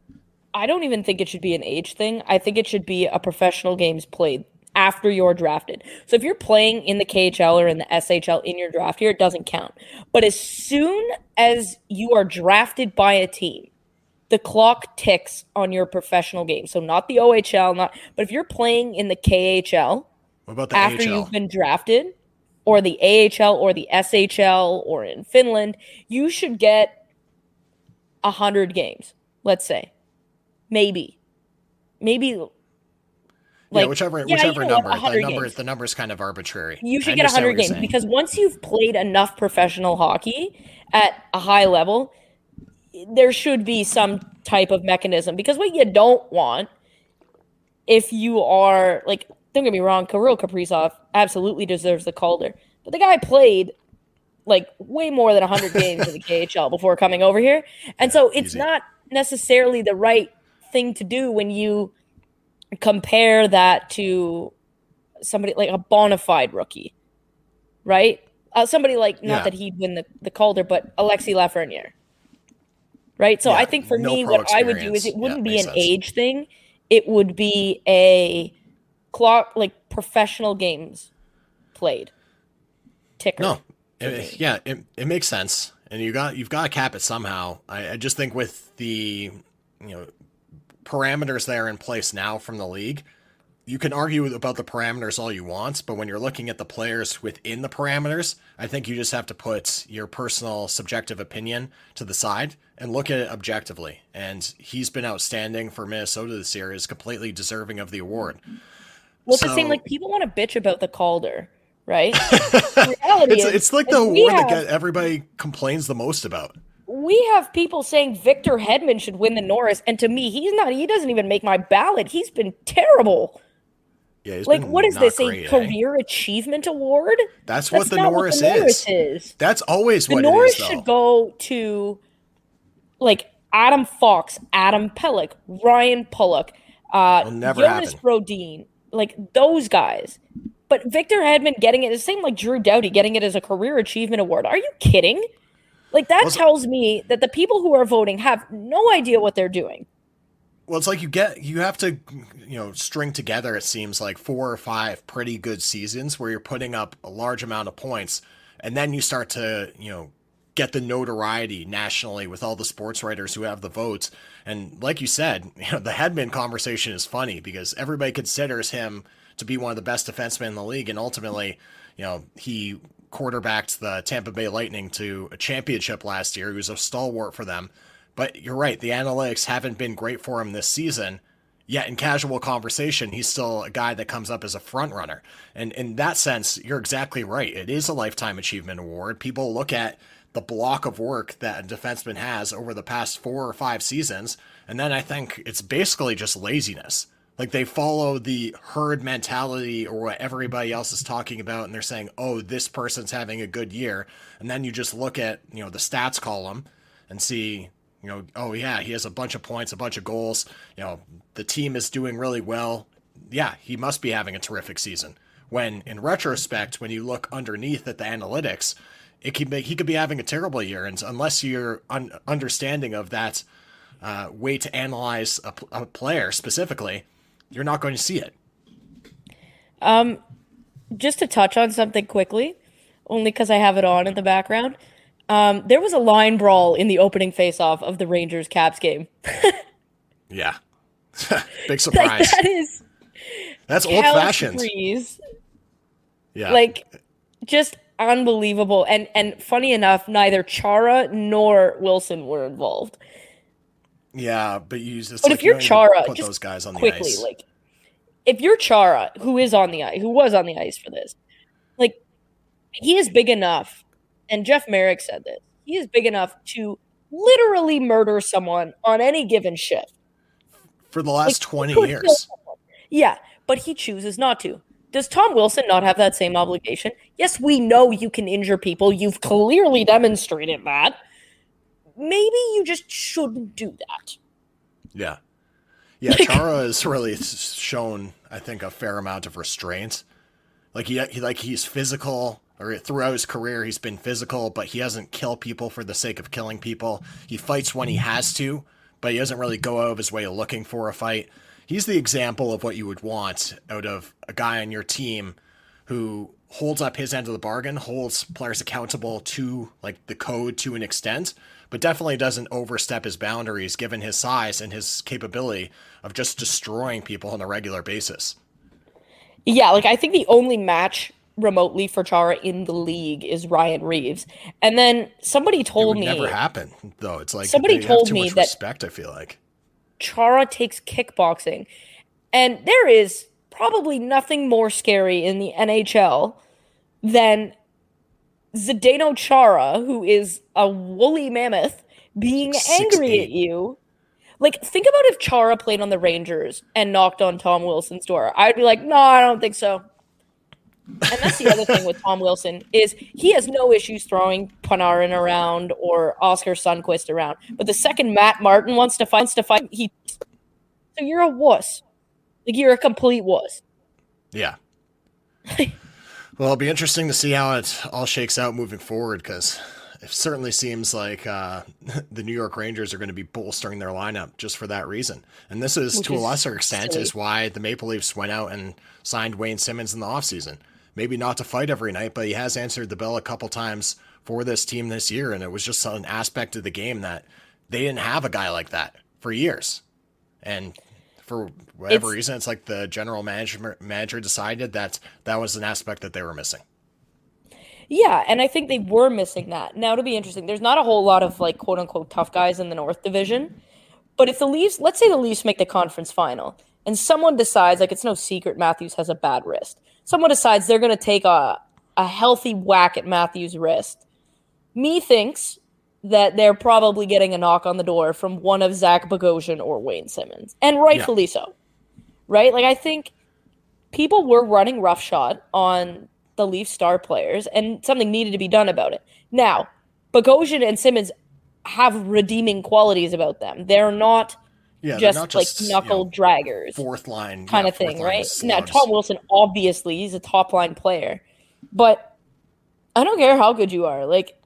I don't even think it should be an age thing. I think it should be a professional games played after you're drafted. So if you're playing in the K H L or in the S H L in your draft year, it doesn't count. But as soon as you are drafted by a team, the clock ticks on your professional game. So not the O H L, not but if you're playing in the K H L What about the after A H L? you've been drafted, or the A H L or the S H L or in Finland, you should get one hundred games, let's say. Maybe. Maybe like yeah, whichever yeah, whichever you know what, number. one hundred The number games. the number's kind of arbitrary. You should I get understand one hundred what you're games saying. because once you've played enough professional hockey at a high level, there should be some type of mechanism. Because what you don't want, if you are like, don't get me wrong, Kirill Kaprizov absolutely deserves the Calder, but the guy played like way more than one hundred games in the K H L before coming over here, and so it's easy. not necessarily the right thing to do when you compare that to somebody like a bona fide rookie, right? Uh, somebody like, not Yeah. that he'd win the, the Calder, but Alexi Lafreniere, right? So Yeah, I think for no me, pro what I would do is experience. it wouldn't Yeah, be makes an sense. age thing. It would be a clock, like professional games played ticker. No, for it- me. yeah, it, it makes sense, and you got you've got to cap it somehow. I, I just think with the you know parameters that are in place now from the league, you can argue about the parameters all you want, but when you're looking at the players within the parameters, I think you just have to put your personal subjective opinion to the side and look at it objectively. And he's been outstanding for Minnesota this year, is completely deserving of the award. Well, it's the same, So- like people want to bitch about the Calder, right? The reality It's, is, it's like is the we award have, that get- everybody complains the most about. we have people saying Victor Hedman should win the Norris, and to me, he's not. He doesn't even make my ballot. He's been terrible. Yeah, he's Like, been what is not this? great, A eh? career achievement award? That's what the not Norris the Norris is. is. That's always The what Norris it is, though. should go to like Adam Fox, Adam Pellick, Ryan Pullock, uh, It'll never Jonas happen. Brodin, like those guys. But Victor Hedman getting it, the same like Drew Doughty getting it as a career achievement award. Are you kidding? Like that Well, so- tells me that the people who are voting have no idea what they're doing. Well, it's like you get you have to you know string together, it seems like, four or five pretty good seasons where you're putting up a large amount of points, and then you start to you know get the notoriety nationally with all the sports writers who have the votes. And like you said, you know, the Hedman conversation is funny because everybody considers him to be one of the best defensemen in the league, and ultimately, you know, he quarterbacked the Tampa Bay Lightning to a championship last year. He was a stalwart for them. But you're right, the analytics haven't been great for him this season, yet in casual conversation, he's still a guy that comes up as a front runner. And in that sense, you're exactly right. It is a Lifetime Achievement Award. People look at the block of work that a defenseman has over the past four or five seasons, and then I think it's basically just laziness. Like they follow the herd mentality or what everybody else is talking about, and they're saying, oh, this person's having a good year. And then you just look at, you know, the stats column and see, you know, oh yeah, he has a bunch of points, a bunch of goals. You know, the team is doing really well. Yeah, he must be having a terrific season. When in retrospect, when you look underneath at the analytics, it could be, he could be having a terrible year. And unless you're un- understanding of that uh, way to analyze a, a player specifically, you're not going to see it. Um, just to touch on something quickly, only because I have it on in the background. Um, there was a line brawl in the opening faceoff of the Rangers Caps game. Yeah. Big surprise. Like, that is That's old fashioned. Yeah. Like, just unbelievable. And and funny enough, neither Chara nor Wilson were involved. Yeah, but you just But like, if you're you Chara, put just those guys on quickly, the ice. like if you're Chara, who is on the ice, who was on the ice for this, like he is big enough, and Jeff Merrick said this, he is big enough to literally murder someone on any given shift. For the last Like, twenty he could years. kill someone. Yeah, but he chooses not to. Does Tom Wilson not have that same obligation? Yes, we know you can injure people. You've clearly demonstrated that. Maybe you just shouldn't do that. Yeah. Yeah, Chara has really shown, I think, a fair amount of restraint. Like he, he like he's physical, or throughout his career he's been physical, but he doesn't kill people for the sake of killing people. He fights when he has to, but he doesn't really go out of his way looking for a fight. He's the example of what you would want out of a guy on your team who holds up his end of the bargain, holds players accountable to like the code to an extent, but definitely doesn't overstep his boundaries given his size and his capability of just destroying people on a regular basis. Yeah, like I think the only match remotely for Chara in the league is Ryan Reeves. And then somebody told it would me never happen though. It's like somebody they told have too me much that respect, I feel like. Chara takes kickboxing. And there is probably nothing more scary in the N H L than Zdeno Chara, who is a woolly mammoth, being Six, angry eight. at you. Like, think about if Chara played on the Rangers and knocked on Tom Wilson's door. I'd be like, no, I don't think so. And that's the other thing with Tom Wilson is he has no issues throwing Panarin around or Oscar Sundqvist around. But the second Matt Martin wants to fight, wants to fight, he so you're a wuss. Like you're a complete wuss. Yeah. Well, it'll be interesting to see how it all shakes out moving forward, because it certainly seems like uh, the New York Rangers are going to be bolstering their lineup just for that reason. And this is, Which to a is lesser extent, silly. is why the Maple Leafs went out and signed Wayne Simmons in the offseason. Maybe not to fight every night, but he has answered the bell a couple times for this team this year, and it was just an aspect of the game that they didn't have a guy like that for years. And for whatever It's- reason, it's like the general manager manager decided that that was an aspect that they were missing. Yeah, and I think they were missing that. Now, to be interesting, there's not a whole lot of like quote unquote tough guys in the North Division. But if the Leafs, let's say the Leafs make the conference final, and someone decides, like it's no secret Matthews has a bad wrist. Someone decides they're going to take a, a healthy whack at Matthews' wrist. Me thinks that they're probably getting a knock on the door from one of Zach Bogosian or Wayne Simmons. And rightfully yeah. so. Right? Like, I think people were running roughshod on the Leafs star players, and something needed to be done about it. Now, Bogosian and Simmons have redeeming qualities about them. They're not... Yeah, just, not like just knuckle you know, draggers, fourth line kind yeah, of thing, line right? slugs. Now, Tom Wilson, obviously, he's a top line player, but I don't care how good you are. Like,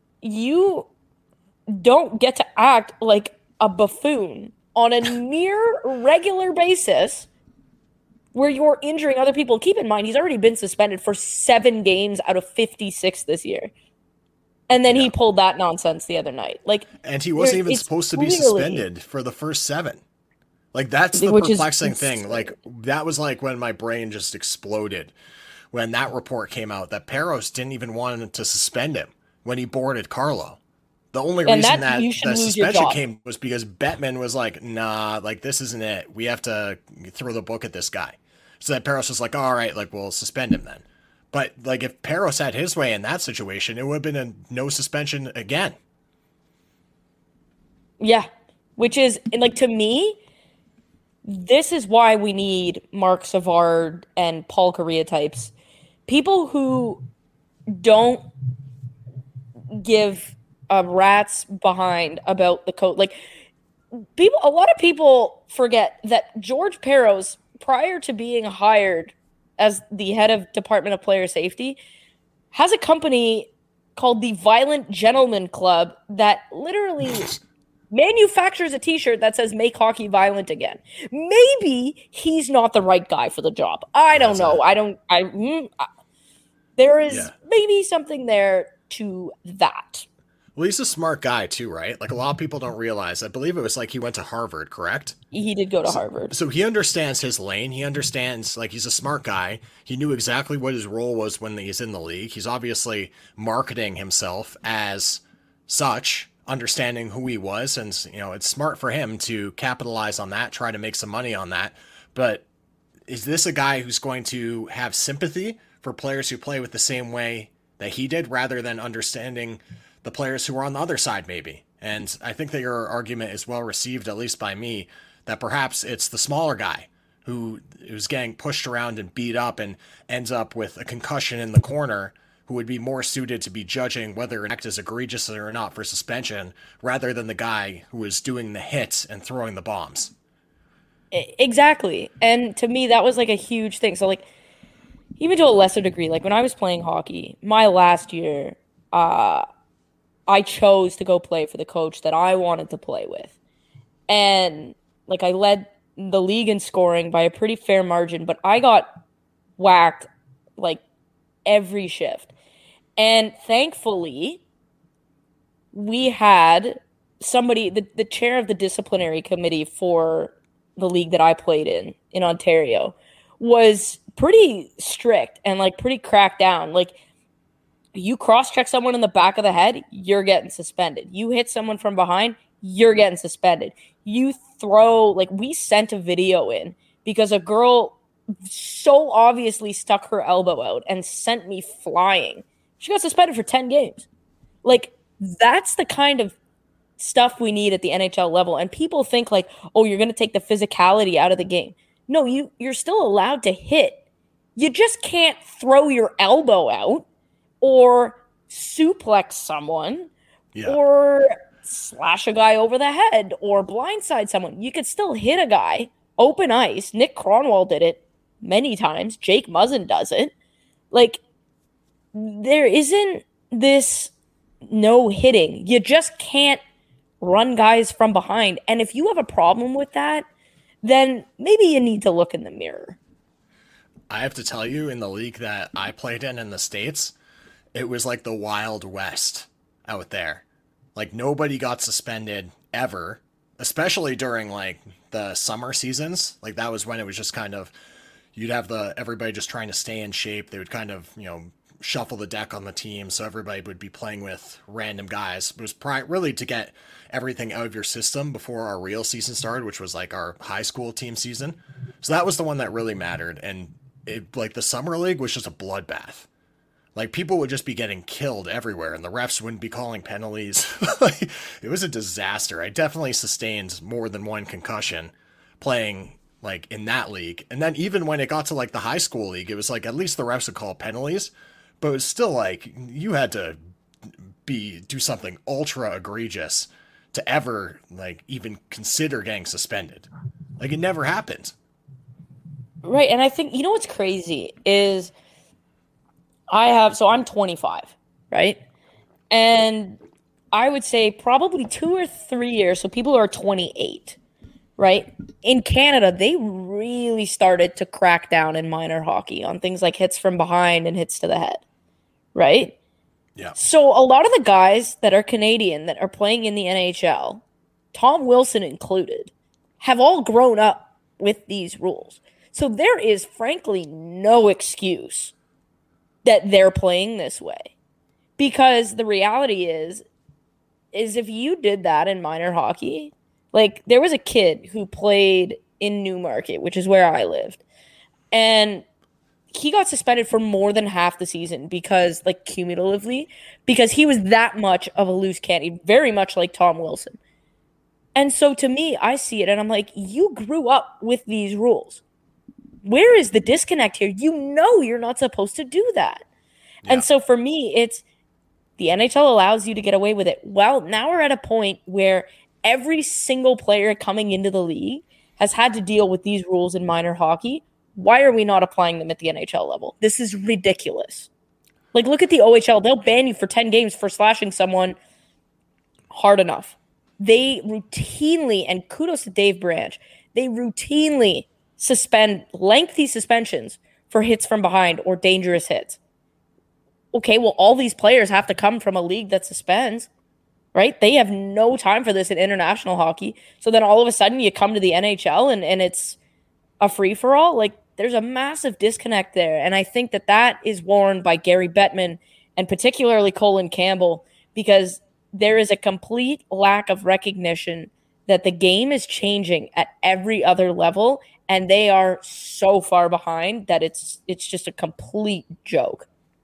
you don't get to act like a buffoon on a near regular basis where you're injuring other people. Keep in mind, he's already been suspended for seven games out of fifty-six this year. And then yeah. he pulled that nonsense the other night. Like, and he wasn't even supposed to be clearly, suspended for the first seven. Like, that's the Which perplexing is, thing. Like, that was like when my brain just exploded when that report came out that Parros didn't even want to suspend him when he boarded Carlo. The only reason that, that the suspension came was because Bettman was like, nah, like, this isn't it. We have to throw the book at this guy. So that Parros was like, all right, like, we'll suspend him then. But, like, if Parros had his way in that situation, it would have been a no suspension again. Yeah. Which is, like, to me, this is why we need Mark Savard and Paul Kariya types. People who don't give a rat's behind about the coach. Like, people, a lot of people forget that George Peros, prior to being hired as the head of Department of Player Safety, has a company called the Violent Gentleman Club that literally manufactures a t-shirt that says "Make Hockey Violent Again." Maybe he's not the right guy for the job. I don't know. I don't I, mm, I there is yeah. maybe something there to that. Well, he's a smart guy too, right? Like, a lot of people don't realize. I believe it was like he went to Harvard, correct? He did go to so, Harvard. So he understands his lane. He understands, like, he's a smart guy. He knew exactly what his role was when he's in the league. He's obviously marketing himself as such, understanding who he was. And, you know, it's smart for him to capitalize on that, try to make some money on that. But is this a guy who's going to have sympathy for players who play with the same way that he did, rather than understanding the players who are on the other side, maybe? And I think that your argument is well received, at least by me, that perhaps it's the smaller guy who who's getting pushed around and beat up and ends up with a concussion in the corner, who would be more suited to be judging whether an act is egregious or not for suspension, rather than the guy who is doing the hits and throwing the bombs. Exactly. And to me, that was like a huge thing. So, like, even to a lesser degree, like when I was playing hockey, my last year, uh, I chose to go play for the coach that I wanted to play with. And, like, I led the league in scoring by a pretty fair margin, but I got whacked, like, every shift. And thankfully, we had somebody, the, the chair of the disciplinary committee for the league that I played in, in Ontario, was pretty strict and, like, pretty cracked down. Like, you cross-check someone in the back of the head, you're getting suspended. You hit someone from behind, you're getting suspended. You throw, like, we sent a video in because a girl so obviously stuck her elbow out and sent me flying. She got suspended for ten games. Like, that's the kind of stuff we need at the N H L level. And people think, like, oh, you're going to take the physicality out of the game. No, you, you're still allowed to hit. You just can't throw your elbow out or suplex someone, yeah. or slash a guy over the head, or blindside someone. You could still hit a guy, open ice. Nick Cronwall did it many times. Jake Muzzin does it. Like, there isn't this no hitting. You just can't run guys from behind. And if you have a problem with that, then maybe you need to look in the mirror. I have to tell you, in the league that I played in in the States, it was like the Wild West out there. Like, nobody got suspended ever, especially during, like, the summer seasons. Like, that was when it was just kind of, you'd have the everybody just trying to stay in shape. They would kind of, you know, shuffle the deck on the team, so everybody would be playing with random guys. It was pri- really to get everything out of your system before our real season started, which was like our high school team season. So that was the one that really mattered. And it, like, the summer league was just a bloodbath. Like, people would just be getting killed everywhere, and the refs wouldn't be calling penalties. Like, it was a disaster. I definitely sustained more than one concussion playing, like, in that league. And then even when it got to, like, the high school league, it was like, at least the refs would call penalties, but it was still like, you had to be do something ultra egregious to ever, like, even consider getting suspended. Like, it never happened. Right. And I think, you know what's crazy is I have, so I'm twenty-five, right? And I would say probably two or three years, so people who are twenty-eight, right? In Canada, they really started to crack down in minor hockey on things like hits from behind and hits to the head, right? Yeah. So a lot of the guys that are Canadian that are playing in the N H L, Tom Wilson included, have all grown up with these rules. So there is frankly no excuse that they're playing this way. Because the reality is, is if you did that in minor hockey, like, there was a kid who played in Newmarket, which is where I lived, and he got suspended for more than half the season because, like, cumulatively, because he was that much of a loose cannon, very much like Tom Wilson. And so to me, I see it and I'm like, you grew up with these rules. Where is the disconnect here? You know you're not supposed to do that. Yeah. And so for me, it's the N H L allows you to get away with it. Well, now we're at a point where every single player coming into the league has had to deal with these rules in minor hockey. Why are we not applying them at the N H L level? This is ridiculous. Like, look at the O H L. They'll ban you for ten games for slashing someone hard enough. They routinely, and kudos to Dave Branch, they routinely suspend lengthy suspensions for hits from behind or dangerous hits. Okay, well, all these players have to come from a league that suspends, right? They have no time for this in international hockey. So then all of a sudden you come to the N H L and, and it's a free-for-all. Like, there's a massive disconnect there. And I think that that is warned by Gary Bettman and particularly Colin Campbell, because there is a complete lack of recognition that the game is changing at every other level, and they are so far behind that it's it's just a complete joke.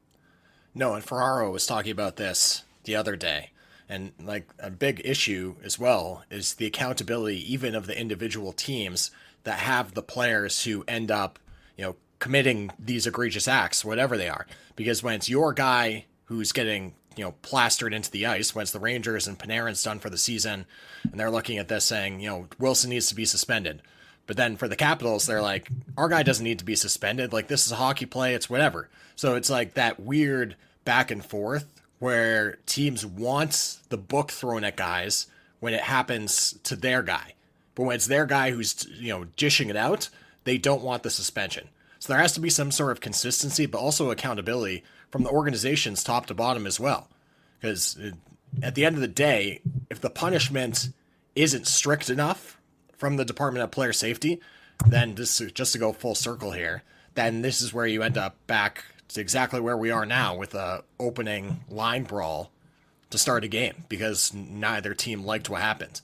No, and Ferraro was talking about this the other day, and like a big issue as well is the accountability even of the individual teams that have the players who end up, you know, committing these egregious acts, whatever they are. Because when it's your guy who's getting, you know, plastered into the ice, when it's the Rangers and Panarin's done for the season, and they're looking at this saying, you know, Wilson needs to be suspended. But then for the Capitals, they're like, our guy doesn't need to be suspended. Like, this is a hockey play. It's whatever. So it's like that weird back and forth where teams want the book thrown at guys when it happens to their guy. But when it's their guy who's, you know, dishing it out, they don't want the suspension. So there has to be some sort of consistency, but also accountability from the organizations top to bottom as well. Because at the end of the day, if the punishment isn't strict enough from the Department of Player Safety, then this, just to go full circle here, then this is where you end up back to exactly where we are now with a opening line brawl to start a game because neither team liked what happened.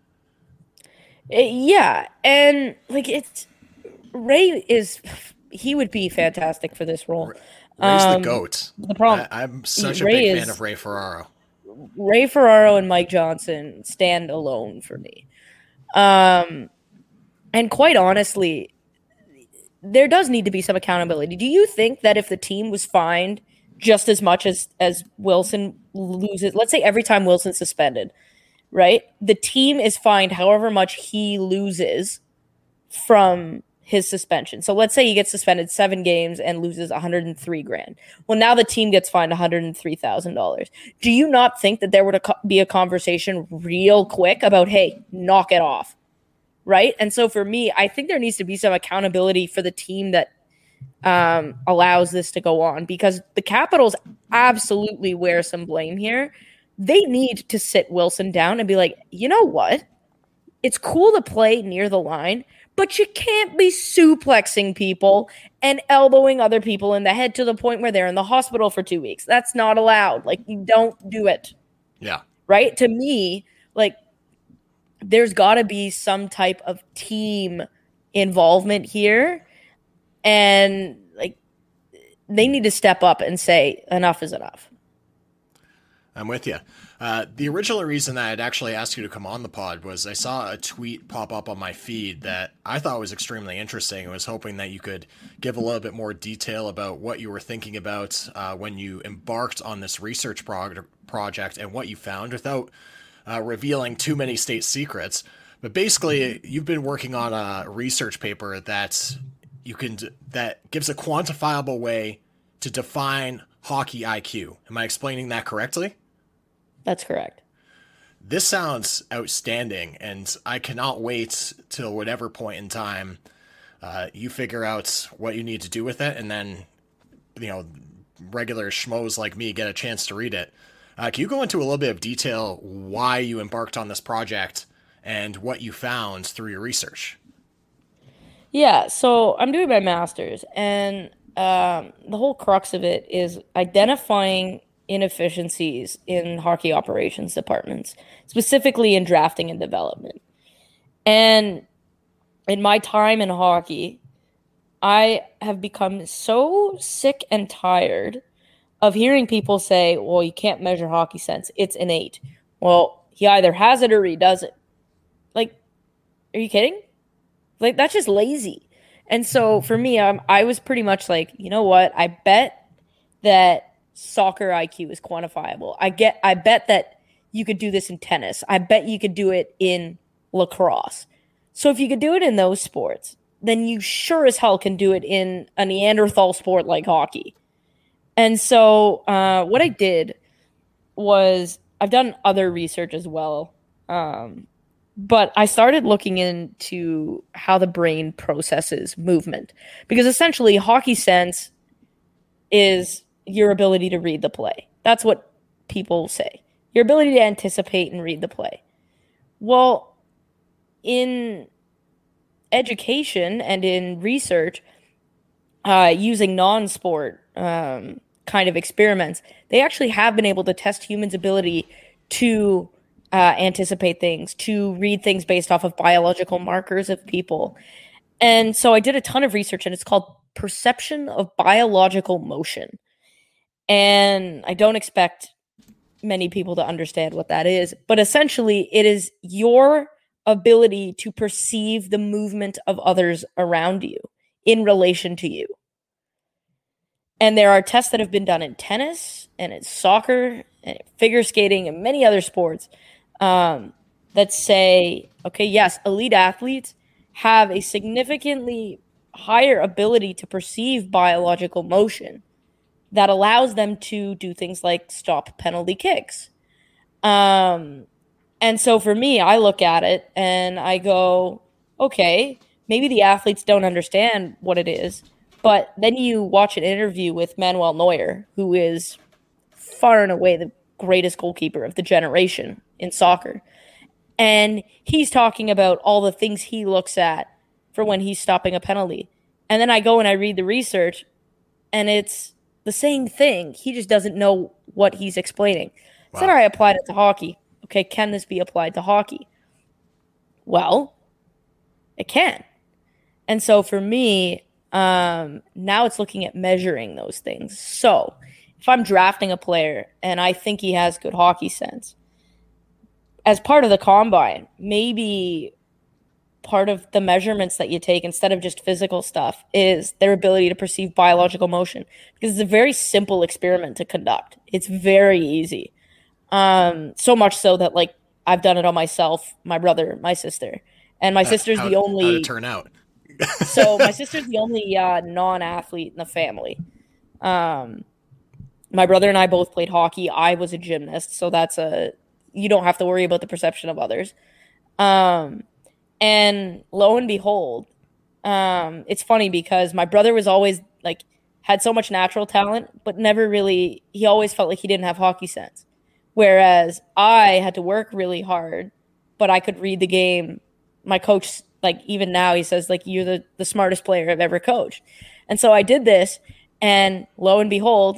Yeah, and like it's Ray is he would be fantastic for this role. Ray's um, the GOAT. The problem, I, I'm such a Ray big is, fan of Ray Ferraro. Ray Ferraro and Mike Johnson stand alone for me. Um, and quite honestly, there does need to be some accountability. Do you think that if the team was fined just as much as, as Wilson loses, let's say every time Wilson's suspended, right? The team is fined however much he loses from his suspension. So let's say he gets suspended seven games and loses one hundred three grand. Well, now the team gets fined one hundred three thousand dollars. Do you not think that there would be a conversation real quick about, hey, knock it off, right? And so for me, I think there needs to be some accountability for the team that um, allows this to go on, because the Capitals absolutely wear some blame here. They need to sit Wilson down and be like, you know what? It's cool to play near the line, but you can't be suplexing people and elbowing other people in the head to the point where they're in the hospital for two weeks. That's not allowed. Like, you don't do it. Yeah. Right? To me, like, there's got to be some type of team involvement here. And, like, they need to step up and say, enough is enough. I'm with you. Uh, the original reason that I'd actually asked you to come on the pod was I saw a tweet pop up on my feed that I thought was extremely interesting. I was hoping that you could give a little bit more detail about what you were thinking about uh, when you embarked on this research prog- project and what you found without uh, revealing too many state secrets. But basically, you've been working on a research paper that you can that gives a quantifiable way to define hockey I Q. Am I explaining that correctly? That's correct. This sounds outstanding, and I cannot wait till whatever point in time uh, you figure out what you need to do with it, and then, you know, regular schmoes like me get a chance to read it. Uh, can you go into a little bit of detail why you embarked on this project and what you found through your research? Yeah, so I'm doing my master's, and um, the whole crux of it is identifying inefficiencies in hockey operations departments, specifically in drafting and development. And in my time in hockey, I have become so sick and tired of hearing people say, well, you can't measure hockey sense. It's innate. Well, he either has it or he doesn't. Like, are you kidding? Like, that's just lazy. And so for me, um, I was pretty much like, you know what? I bet that soccer I Q is quantifiable. I get, I bet that you could do this in tennis. I bet you could do it in lacrosse. So if you could do it in those sports, then you sure as hell can do it in a Neanderthal sport like hockey. And so uh, what I did was I've done other research as well. Um, but I started looking into how the brain processes movement, because essentially hockey sense is your ability to read the play. That's what people say. Your ability to anticipate and read the play. Well, in education and in research, uh, using non-sport um, kind of experiments, they actually have been able to test humans' ability to uh, anticipate things, to read things based off of biological markers of people. And so I did a ton of research, and it's called perception of biological motion. And I don't expect many people to understand what that is, but essentially it is your ability to perceive the movement of others around you in relation to you. And there are tests that have been done in tennis and in soccer and figure skating and many other sports um, that say, okay, yes, elite athletes have a significantly higher ability to perceive biological motion that allows them to do things like stop penalty kicks. Um, and so for me, I look at it and I go, okay, maybe the athletes don't understand what it is. But then you watch an interview with Manuel Neuer, who is far and away the greatest goalkeeper of the generation in soccer. And he's talking about all the things he looks at for when he's stopping a penalty. And then I go and I read the research, and it's the same thing. He just doesn't know what he's explaining. Wow. So then I applied it to hockey. Okay, can this be applied to hockey? Well, it can. And so for me, um, now it's looking at measuring those things. So if I'm drafting a player and I think he has good hockey sense, as part of the combine, maybe part of the measurements that you take instead of just physical stuff is their ability to perceive biological motion, because it's a very simple experiment to conduct. It's very easy. Um, so much so that, like, I've done it on myself, my brother, my sister, and my uh, sister's how, the only. How did it turn out? So my sister's the only uh, non-athlete in the family. Um, my brother and I both played hockey. I was a gymnast, so that's a you don't have to worry about the perception of others. Um, and lo and behold, um, it's funny because my brother was always like had so much natural talent, but never really. He always felt like he didn't have hockey sense. Whereas I had to work really hard, but I could read the game. My coach, like, even now, he says, like, you're the, the smartest player I've ever coached. And so I did this, and lo and behold,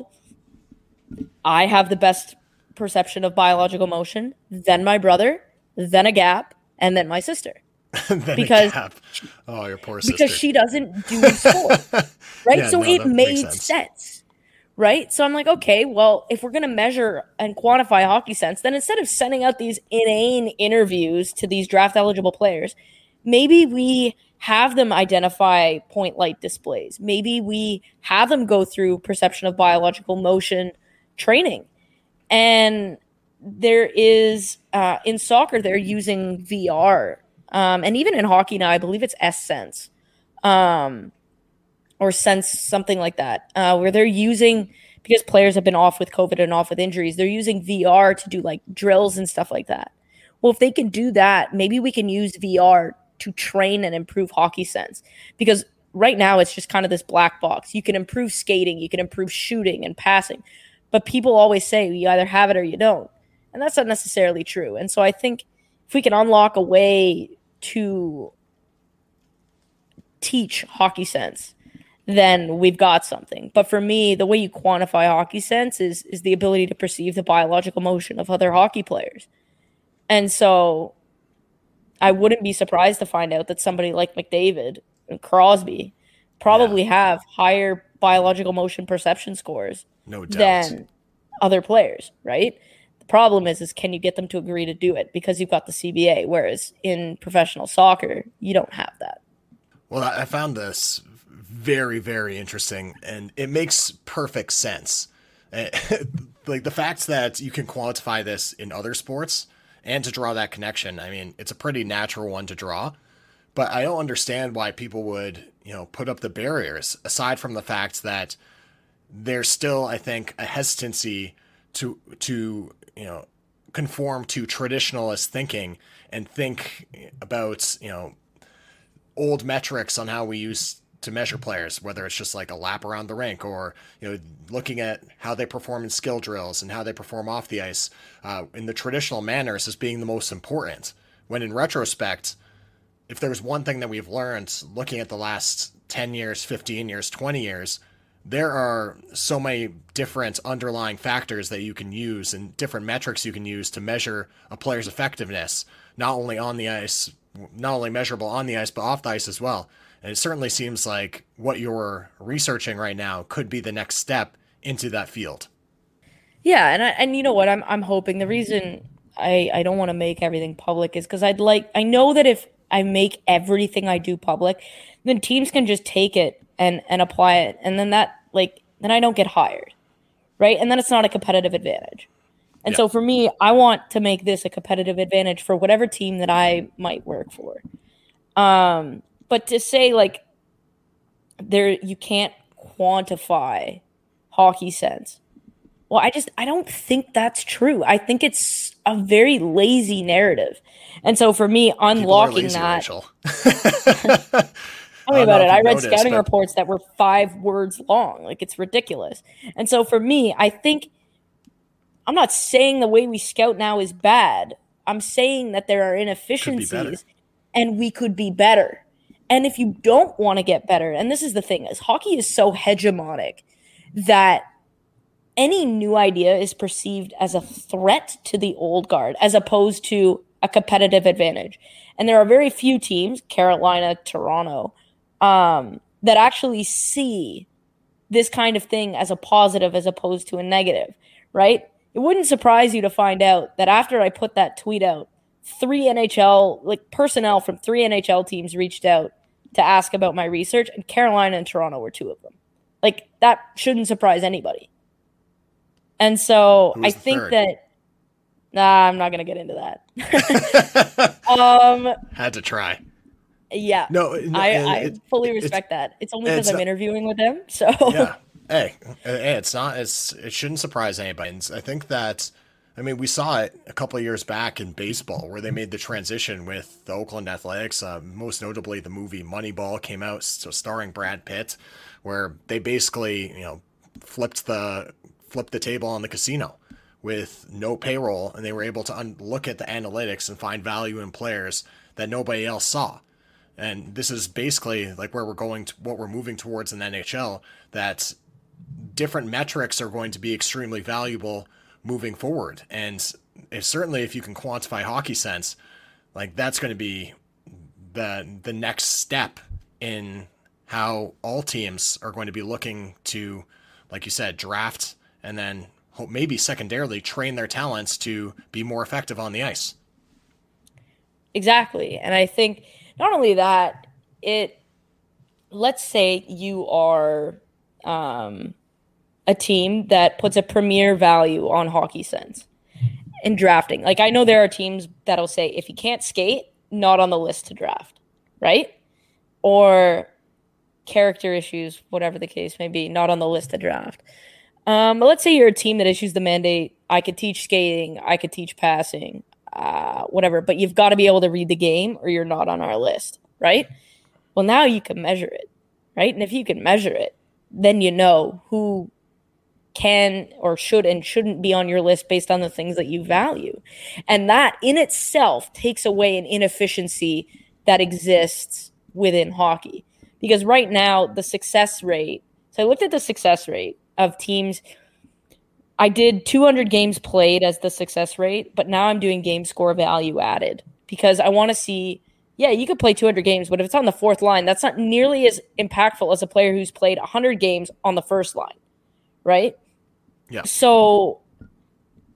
I have the best perception of biological motion, then my brother, then a gap, and then my sister. then because, a gap. Oh, your poor sister. Because she doesn't do sport, right? Yeah, so no, it made sense. sense. Right? So I'm like, okay, well, if we're going to measure and quantify hockey sense, then instead of sending out these inane interviews to these draft eligible players, maybe we have them identify point light displays. Maybe we have them go through perception of biological motion training. And there is, uh, in soccer, they're using V R. Um, and even in hockey now, I believe it's S-Sense. Um or Sense, something like that, uh, where they're using, because players have been off with COVID and off with injuries, they're using V R to do like drills and stuff like that. Well, if they can do that, maybe we can use V R to train and improve hockey sense, because right now it's just kind of this black box. You can improve skating, you can improve shooting and passing, but people always say you either have it or you don't. And that's not necessarily true. And so I think if we can unlock a way to teach hockey sense, then we've got something. But for me, the way you quantify hockey sense is is the ability to perceive the biological motion of other hockey players. And so I wouldn't be surprised to find out that somebody like McDavid and Crosby probably yeah. have higher biological motion perception scores no doubt. than other players, right? problem is, is can you get them to agree to do it? Because you've got the C B A, whereas in professional soccer, you don't have that. Well, I found this very, very interesting, and it makes perfect sense. Like the fact that you can quantify this in other sports and to draw that connection, I mean, it's a pretty natural one to draw, but I don't understand why people would, you know, put up the barriers, aside from the fact that there's still, I think, a hesitancy to, to, you know, conform to traditionalist thinking and think about, you know, old metrics on how we use to measure players, whether it's just like a lap around the rink or, you know, looking at how they perform in skill drills and how they perform off the ice uh, in the traditional manners as being the most important. When in retrospect, if there's one thing that we've learned looking at the last ten years, fifteen years, twenty years, there are so many different underlying factors that you can use and different metrics you can use to measure a player's effectiveness, not only on the ice, not only measurable on the ice, but off the ice as well. And it certainly seems like what you're researching right now could be the next step into that field. Yeah, and I, and you know what? I'm I'm hoping the reason I, I don't want to make everything public is because I'd like I know that if I make everything I do public, then teams can just take it and, and apply it, and then that like then I don't get hired, right? And then it's not a competitive advantage. And yeah. So for me, I want to make this a competitive advantage for whatever team that I might work for. Um. But to say, like, there you can't quantify hockey sense. Well, I just, I don't think that's true. I think it's a very lazy narrative. And so for me, unlocking lazy, that. Tell me about it. I read noticed, scouting but... reports that were five words long. Like, it's ridiculous. And so for me, I think, I'm not saying the way we scout now is bad. I'm saying that there are inefficiencies and we could be better. And if you don't want to get better, and this is the thing, is hockey is so hegemonic that any new idea is perceived as a threat to the old guard as opposed to a competitive advantage. And there are very few teams, Carolina, Toronto, um, that actually see this kind of thing as a positive as opposed to a negative, right? It wouldn't surprise you to find out that after I put that tweet out, three N H L, like personnel from three N H L teams reached out to ask about my research, and Carolina and Toronto were two of them. Like, that shouldn't surprise anybody. And so I think third? that, nah, I'm not going to get into that. um, Had to try. Yeah. No, no I, it, I it, fully respect it's, that. It's only because I'm not, interviewing with them. So yeah. Hey, it's not, it's, it shouldn't surprise anybody. And I think that, I mean, we saw it a couple of years back in baseball where they made the transition with the Oakland Athletics. Uh, most notably, the movie Moneyball came out, so starring Brad Pitt, where they basically, you know, flipped the flipped the table on the casino with no payroll, and they were able to un- look at the analytics and find value in players that nobody else saw. And this is basically like where we're going to, what we're moving towards in the N H L, that different metrics are going to be extremely valuable moving forward. And if, certainly if you can quantify hockey sense, like that's going to be the the next step in how all teams are going to be looking to, like you said, draft and then hope maybe secondarily train their talents to be more effective on the ice. Exactly. And I think not only that, it, let's say you are um, a team that puts a premier value on hockey sense in drafting. Like, I know there are teams that'll say, if you can't skate, not on the list to draft, right? Or character issues, whatever the case may be, not on the list to draft. Um, but let's say you're a team that issues the mandate, I could teach skating, I could teach passing, uh, whatever, but you've got to be able to read the game or you're not on our list, right? Well, now you can measure it, right? And if you can measure it, then you know who can or should and shouldn't be on your list based on the things that you value. And that in itself takes away an inefficiency that exists within hockey. Because right now, the success rate, so I looked at the success rate of teams. I did two hundred games played as the success rate, but now I'm doing game score value added because I want to see, yeah, you could play two hundred games, but if it's on the fourth line, that's not nearly as impactful as a player who's played one hundred games on the first line, right? Yeah. So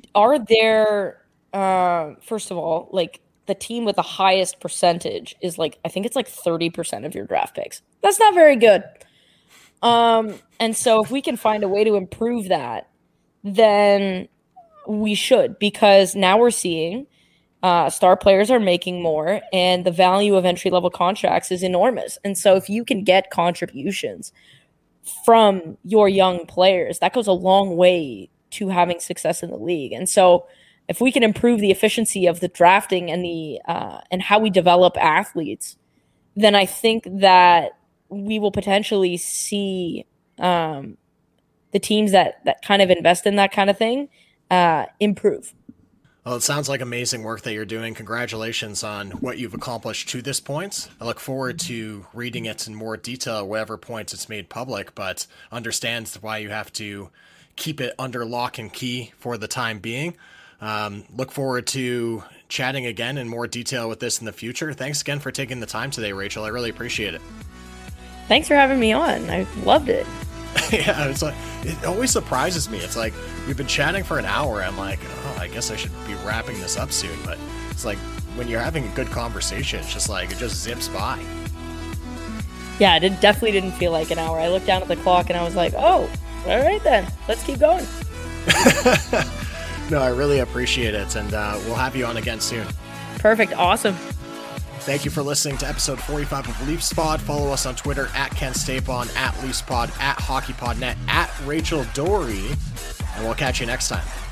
are there, uh, first of all, like the team with the highest percentage is like, I think it's like thirty percent of your draft picks. That's not very good. Um, and so if we can find a way to improve that, then we should, because now we're seeing uh, star players are making more and the value of entry-level contracts is enormous. And so if you can get contributions from your young players, that goes a long way to having success in the league. And so if we can improve the efficiency of the drafting and the uh, and how we develop athletes, then I think that we will potentially see um, the teams that that kind of invest in that kind of thing uh, improve. Well, it sounds like amazing work that you're doing. Congratulations on what you've accomplished to this point. I look forward to reading it in more detail, whatever points it's made public, but understands why you have to keep it under lock and key for the time being. Um, look forward to chatting again in more detail with this in the future. Thanks again for taking the time today, Rachel. I really appreciate it. Thanks for having me on. I loved it. Yeah, it's like, it always surprises me. It's like we've been chatting for an hour. I'm like, oh, I guess I should be wrapping this up soon. But it's like when you're having a good conversation, it's just like it just zips by. Yeah, it did, definitely didn't feel like an hour. I looked down at the clock and I was like, oh, all right then, let's keep going. No, I really appreciate it, and uh, we'll have you on again soon. Perfect, awesome. Thank you for listening to episode forty-five of Leafs Pod. Follow us on Twitter at Ken Stapon, at Leafs Pod, at HockeyPodNet, at Rachel Dory, and we'll catch you next time.